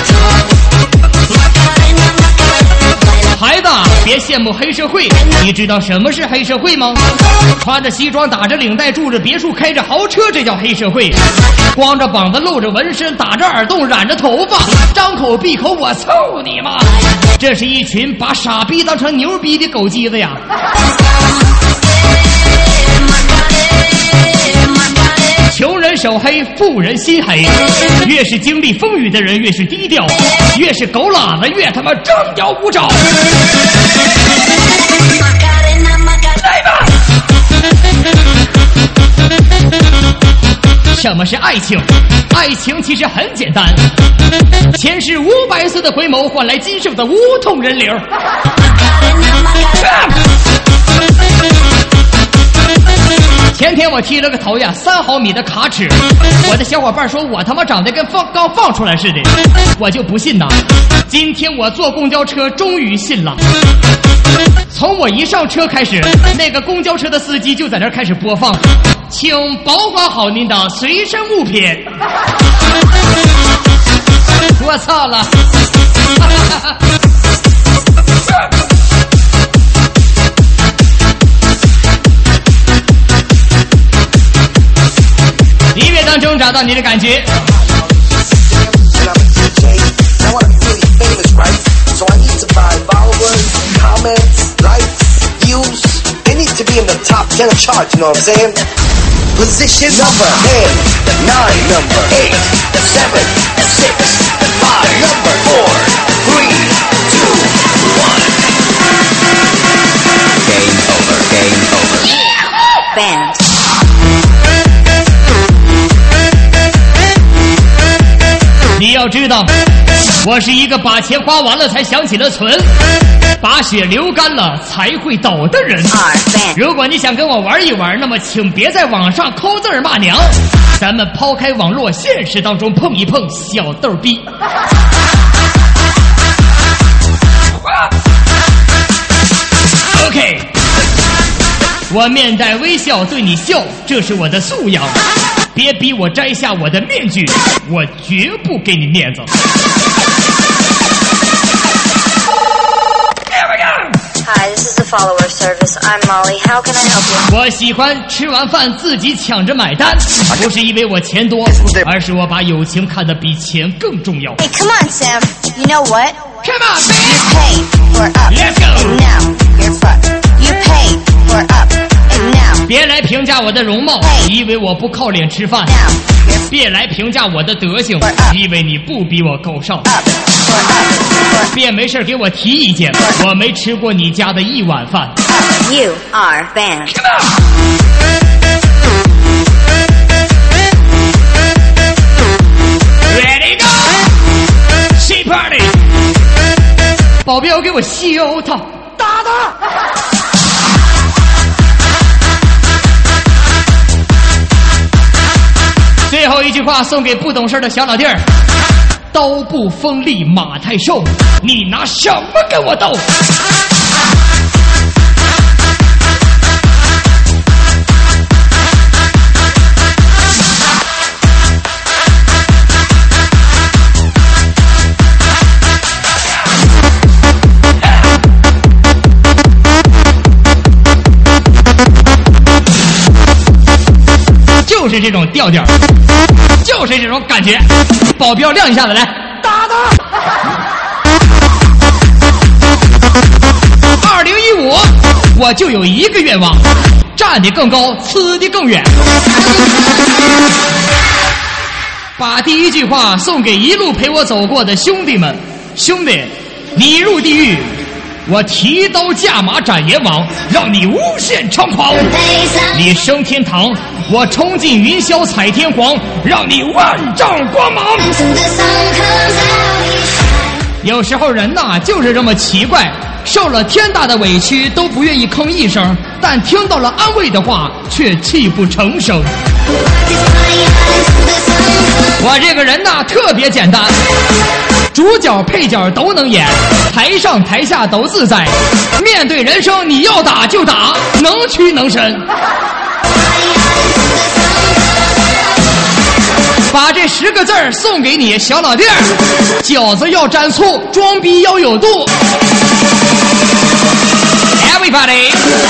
Speaker 1: 孩子，别羡慕黑社会，你知道什么是黑社会吗？穿着西装，打着领带，住着别墅，开着豪车，这叫黑社会。光着膀子，露着纹身，打着耳洞，染着头发，张口闭口我操你妈！这是一群把傻逼当成牛逼的狗鸡子呀！穷人人手黑，富人心黑。越是经历风雨的人越是低调，越是狗喇子越他妈张牙舞爪。来吧！什么是爱情？爱情其实很简单，前世五百次的回眸换来今生的无痛人流。前天我剃了个头呀，三毫米的卡尺，我的小伙伴说我他妈长得跟放刚放出来似的，我就不信呐。今天我坐公交车终于信了，从我一上车开始，那个公交车的司机就在那开始播放，请保管好您的随身物品。我操了！音乐当中找到你的感觉。
Speaker 3: To be in the top ten of charts, you know what I'm saying? Position number ten, nine, number eight, seven, six, five, number four, three, two, one. Game over, game over.
Speaker 2: Band.
Speaker 1: 你要知道，我是一个把钱花完了才想起了存，把血流干了才会抖的人。如果你想跟我玩一玩，那么请别在网上抠字儿骂娘，咱们抛开网络，现实当中碰一碰小逗逼。OK， 我面带微笑对你笑，这是我的素养。别逼我摘下我的面具，我绝不给你面子。
Speaker 4: Hi, this is the follower service. I'm Molly. How can I help you?
Speaker 1: 我喜欢吃完饭自己抢着买单，不是因为我钱多，而是我把友情看得比钱更重要。
Speaker 4: Hey, come on, Sam. You know what?
Speaker 1: Come on, man.
Speaker 4: You pay for up.
Speaker 1: Let's go.
Speaker 4: And now you're fucked. You pay for up. And now.
Speaker 1: 别来评价我的容貌，因为我不靠脸吃饭。别来评价我的德行，因为你不比我够上。别没事给我提意见，我没吃过你家的一碗饭。
Speaker 4: You are banned.
Speaker 1: Ready go, she party. 保镖给我修他，打他。最后一句话送给不懂事的小老弟儿：刀不锋利马太瘦，你拿什么跟我斗？就是这种调调，就是这种感觉。保镖亮一下子来，打他！二零一五，我就有一个愿望，站得更高，呲得更远。把第一句话送给一路陪我走过的兄弟们，兄弟，你入地狱，我提刀架马斩阎王，让你无限猖狂；你升天堂，我冲进云霄踩天皇，让你万丈光芒。有时候人呐就是这么奇怪，受了天大的委屈都不愿意吭一声，但听到了安慰的话却泣不成声。我这个人呐特别简单，主角配角都能演，台上台下都自在，面对人生你要打就打，能屈能伸。把这十个字儿送给你小老弟儿，饺子要沾醋，装逼要有度。 Everybody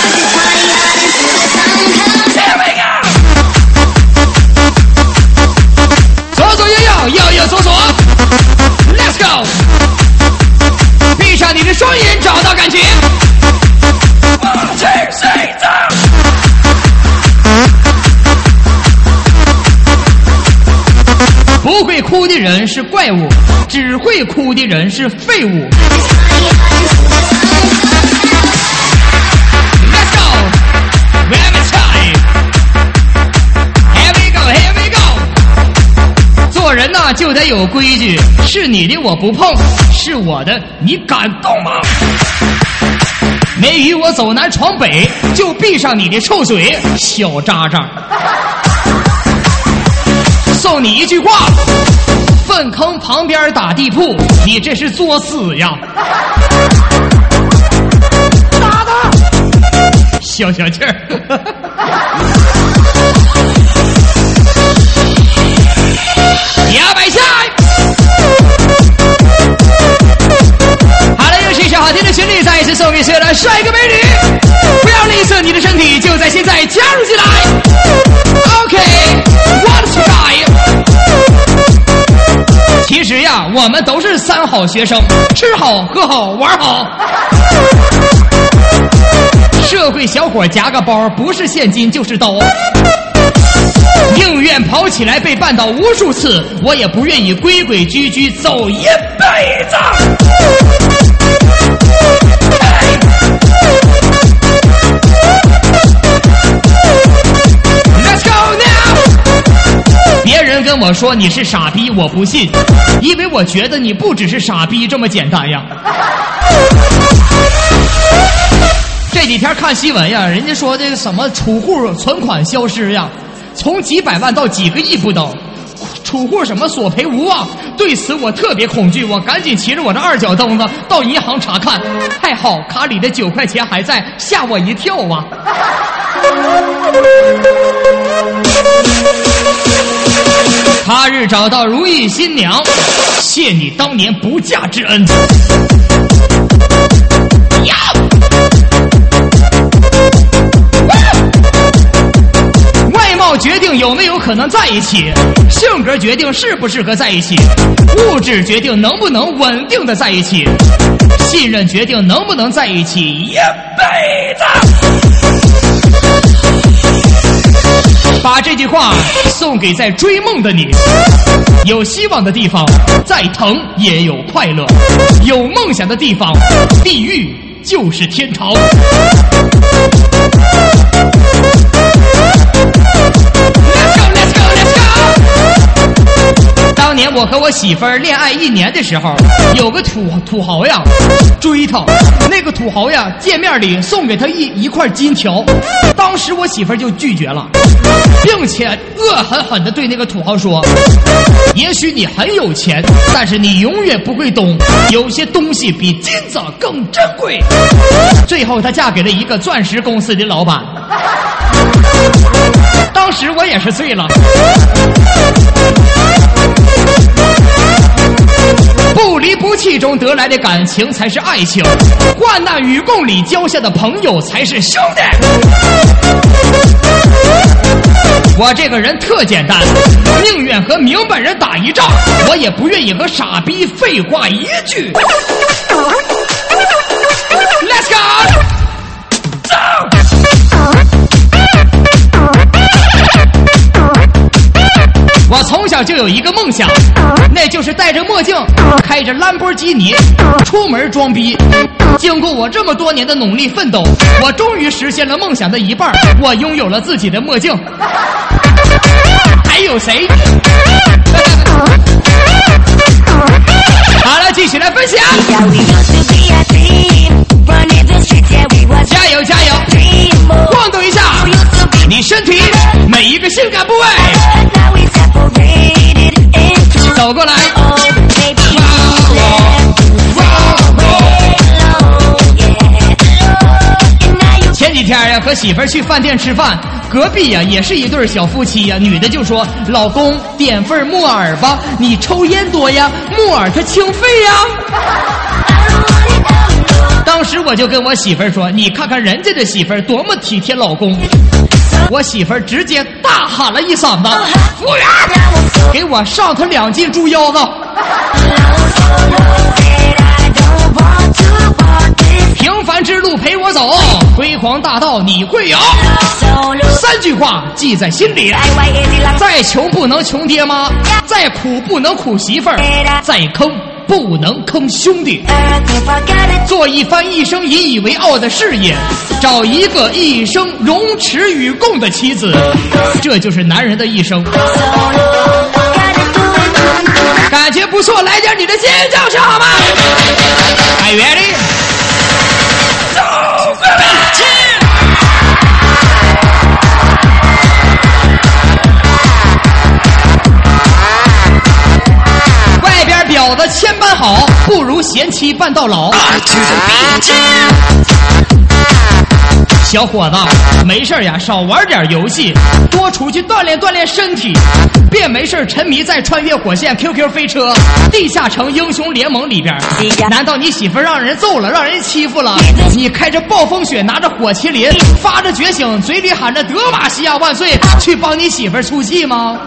Speaker 1: Here we go 左左右右右右左左 Let's go 闭上你的双眼，找到感觉。One, two, three, go 不会哭的人是怪物，只会哭的人是废物。Let's go, one more time. Here we go, here we go. 做人呐就得有规矩，是你的我不碰，是我的你敢动吗？没与我走南闯北，就闭上你的臭嘴，小渣渣。送你一句话：粪坑旁边打地铺，你这是作死呀！打他，消消气儿。摇摆下。好了，有请小好听的旋律，再一次送给所有的帅哥美女。不要吝啬你的身体，就在现在加入进来。OK，One try。其实呀，我们都是三好学生，吃好、喝好、玩好。社会小伙夹个包，不是现金就是刀。宁愿跑起来被绊倒无数次，我也不愿意规规矩矩走一辈子。Let's go now！ 别人跟我说你是傻逼，我不信，因为我觉得你不只是傻逼这么简单呀。这几天看新闻呀，人家说这个什么储户存款消失呀，从几百万到几个亿不等，储户什么索赔无望。对此我特别恐惧，我赶紧骑着我这二脚蹬子到银行查看，还好卡里的九块钱还在，吓我一跳啊。他日找到如意新娘，谢你当年不嫁之恩。外貌决定有没有可能在一起，性格决定适不适合在一起，物质决定能不能稳定的在一起，信任决定能不能在一起一辈子。把这句话送给在追梦的你，有希望的地方再疼也有快乐，有梦想的地方地狱就是天堂。当年我和我媳妇儿恋爱一年的时候，有个土土豪呀追她，那个土豪呀见面里送给她一一块金条，当时我媳妇儿就拒绝了，并且恶狠狠地对那个土豪说：也许你很有钱，但是你永远不会懂，有些东西比金子更珍贵。最后她嫁给了一个钻石公司的老板，当时我也是醉了。不离不弃中得来的感情才是爱情，患难与共里交下的朋友才是兄弟。我这个人特简单，宁愿和明白人打一仗，我也不愿意和傻逼废话一句。Let's go！ 走！我从小就有一个梦想，那就是戴着墨镜，开着兰博基尼，出门装逼。经过我这么多年的努力奋斗，我终于实现了梦想的一半，我拥有了自己的墨镜。还有谁？好了，继续来分享。加油加油！晃动一下你身体每一个性感部位。走过来，前几天呀和媳妇儿去饭店吃饭，隔壁呀也是一对小夫妻呀，女的就说：老公点份木耳吧，你抽烟多呀，木耳它清肺呀。当时我就跟我媳妇儿说：你看看人家的媳妇儿多么体贴老公。我媳妇儿直接大喊了一嗓子：服务员，给我上他两斤猪腰子。 平凡之路陪我走，辉煌大道你会有。三句话记在心里：再穷不能穷爹妈，再苦不能苦媳妇儿，再坑不能坑兄弟。做一番一生引以为傲的事业，找一个一生荣耻与共的妻子，这就是男人的一生。感觉不错，来点你的尖叫声好吗？Are you ready? So 外边婊子千般好，不如贤妻半到老。小伙子，没事呀，少玩点游戏，多出去锻炼锻炼身体，别没事沉迷在穿越火线、Q Q 飞车、地下城英雄联盟里边。难道你媳妇让人揍了，让人欺负了？你开着暴风雪，拿着火麒麟，发着觉醒，嘴里喊着德玛西亚万岁，去帮你媳妇出气吗？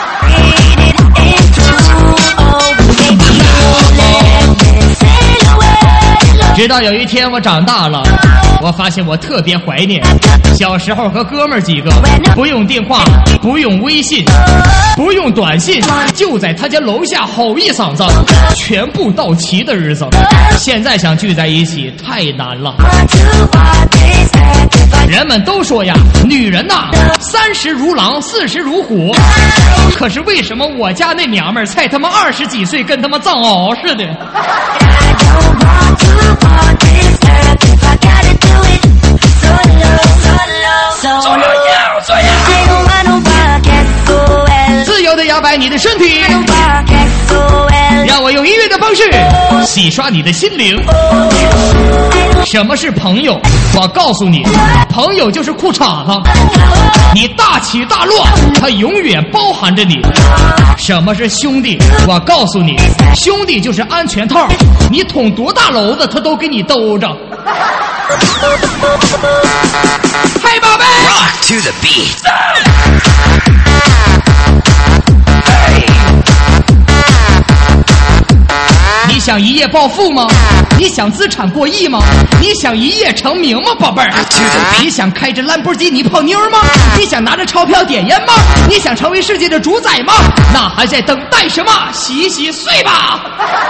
Speaker 1: 直到有一天我长大了，我发现我特别怀念小时候和哥们儿几个不用电话，不用微信，不用短信，就在他家楼下吼一嗓子，全部到齐的日子。现在想聚在一起太难了。人们都说呀，女人呐，三十如狼，四十如虎。可是为什么我家那娘们儿才他妈二十几岁，跟他妈藏獒似的？自由的摇摆你的身体，让我用音乐的方式洗刷你的心灵。什么是朋友？我告诉你，朋友就是裤衩子，你大起大落，它永远包含着你。什么是兄弟？我告诉你，兄弟就是安全套，你捅多大篓子，他都给你兜着。嘿，宝贝
Speaker 3: Rock to the beat.
Speaker 1: Hey. 你想一夜暴富吗？你想资产过亿吗？你想一夜成名吗，宝贝儿？你想开着兰博基尼泡妞吗？你想拿着钞票点烟吗？你想成为世界的主宰吗？那还在等待什么？洗洗睡吧。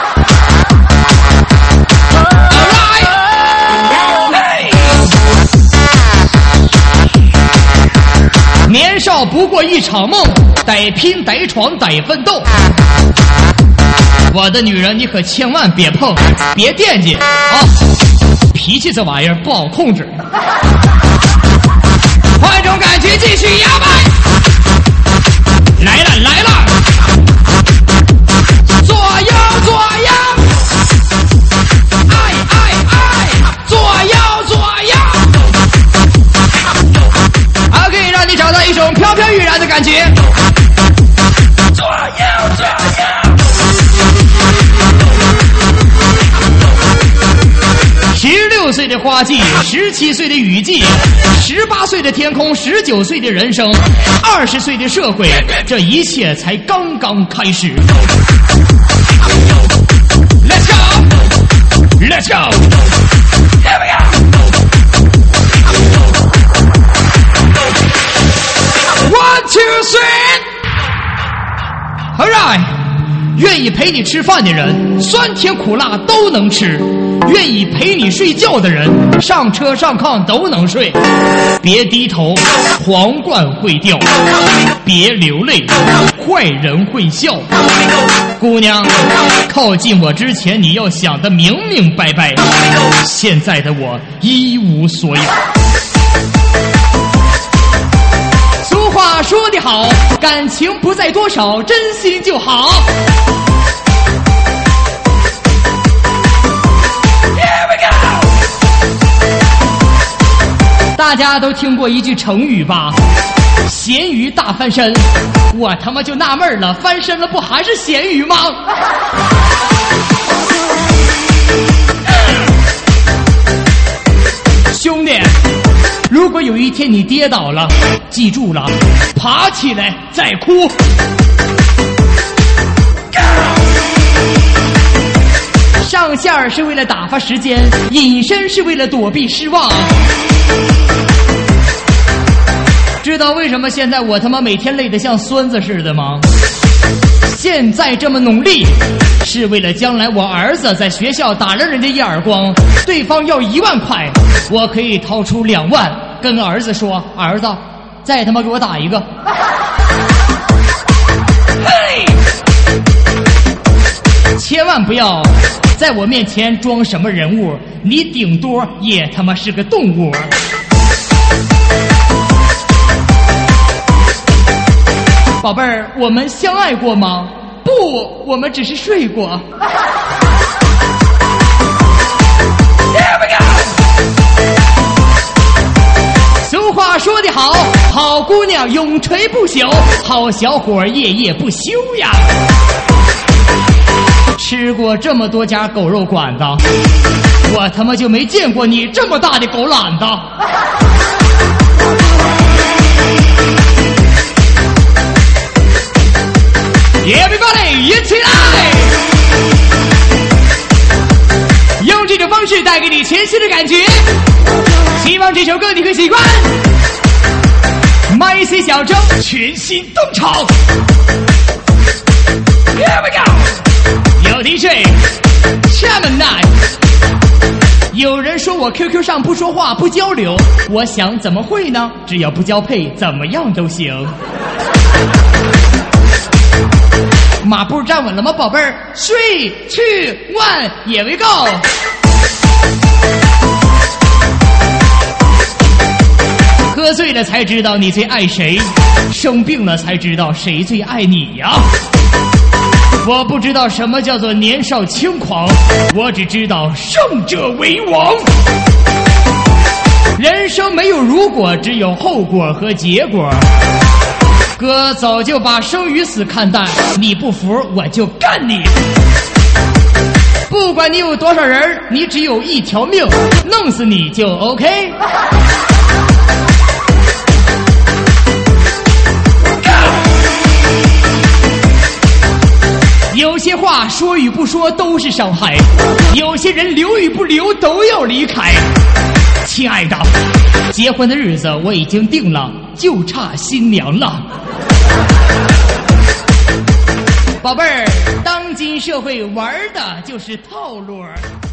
Speaker 1: 年少不过一场梦，得拼得闯得奋斗。我的女人你可千万别碰，别惦记啊！脾气这玩意儿不好控制。换种感觉继续摇摆，来了来了，左右左右，爱爱爱，左右左右。OK， 让你找到一种飘飘欲然的感觉。左右左右。十六岁的花季，十七岁的雨季，十八岁的天空，十九岁的人生，二十岁的社会，这一切才刚刚开始。Let's go, Let's go, Here we go. One, two, three. All right. 愿意陪你吃饭的人，酸甜苦辣都能吃；愿意陪你睡觉的人，上车上炕都能睡。别低头，皇冠会掉；别流泪，坏人会笑。姑娘，靠近我之前，你要想得明明白白。现在的我一无所有。俗话说得好，感情不在多少，真心就好。大家都听过一句成语吧？咸鱼大翻身。我他妈就纳闷了，翻身了不还是咸鱼吗？兄弟，如果有一天你跌倒了，记住了，爬起来再哭。上下线是为了打发时间，隐身是为了躲避失望。知道为什么现在我他妈每天累得像孙子似的吗？现在这么努力，是为了将来我儿子在学校打了人家一耳光，对方要一万块，我可以掏出两万，跟儿子说：“儿子，再他妈给我打一个。”嘿，千万不要在我面前装什么人物，你顶多也他妈是个动物。宝贝儿，我们相爱过吗？不，我们只是睡过。Here we go。俗话说得好，好姑娘永垂不朽，好小伙夜夜不休呀。吃过这么多家狗肉馆子，我他妈就没见过你这么大的狗懒子。Everybody， 一起来！用这种方式带给你全新的感觉。希望这首歌你会喜欢。麦 C 小周全新登场。Here we go。有 D J Gemini。有人说我 Q Q 上不说话不交流，我想怎么会呢？只要不交配，怎么样都行。马步站稳了吗，宝贝儿 ？Three, two, one, here we go。喝醉了才知道你最爱谁，生病了才知道谁最爱你呀。我不知道什么叫做年少轻狂，我只知道胜者为王。人生没有如果，只有后果和结果。哥早就把生与死看淡，你不服我就干你。不管你有多少人，你只有一条命，弄死你就 OK。有些话说与不说都是伤害，有些人留与不留都要离开。亲爱的，结婚的日子我已经定了，就差新娘了。宝贝儿，当今社会玩的就是套路。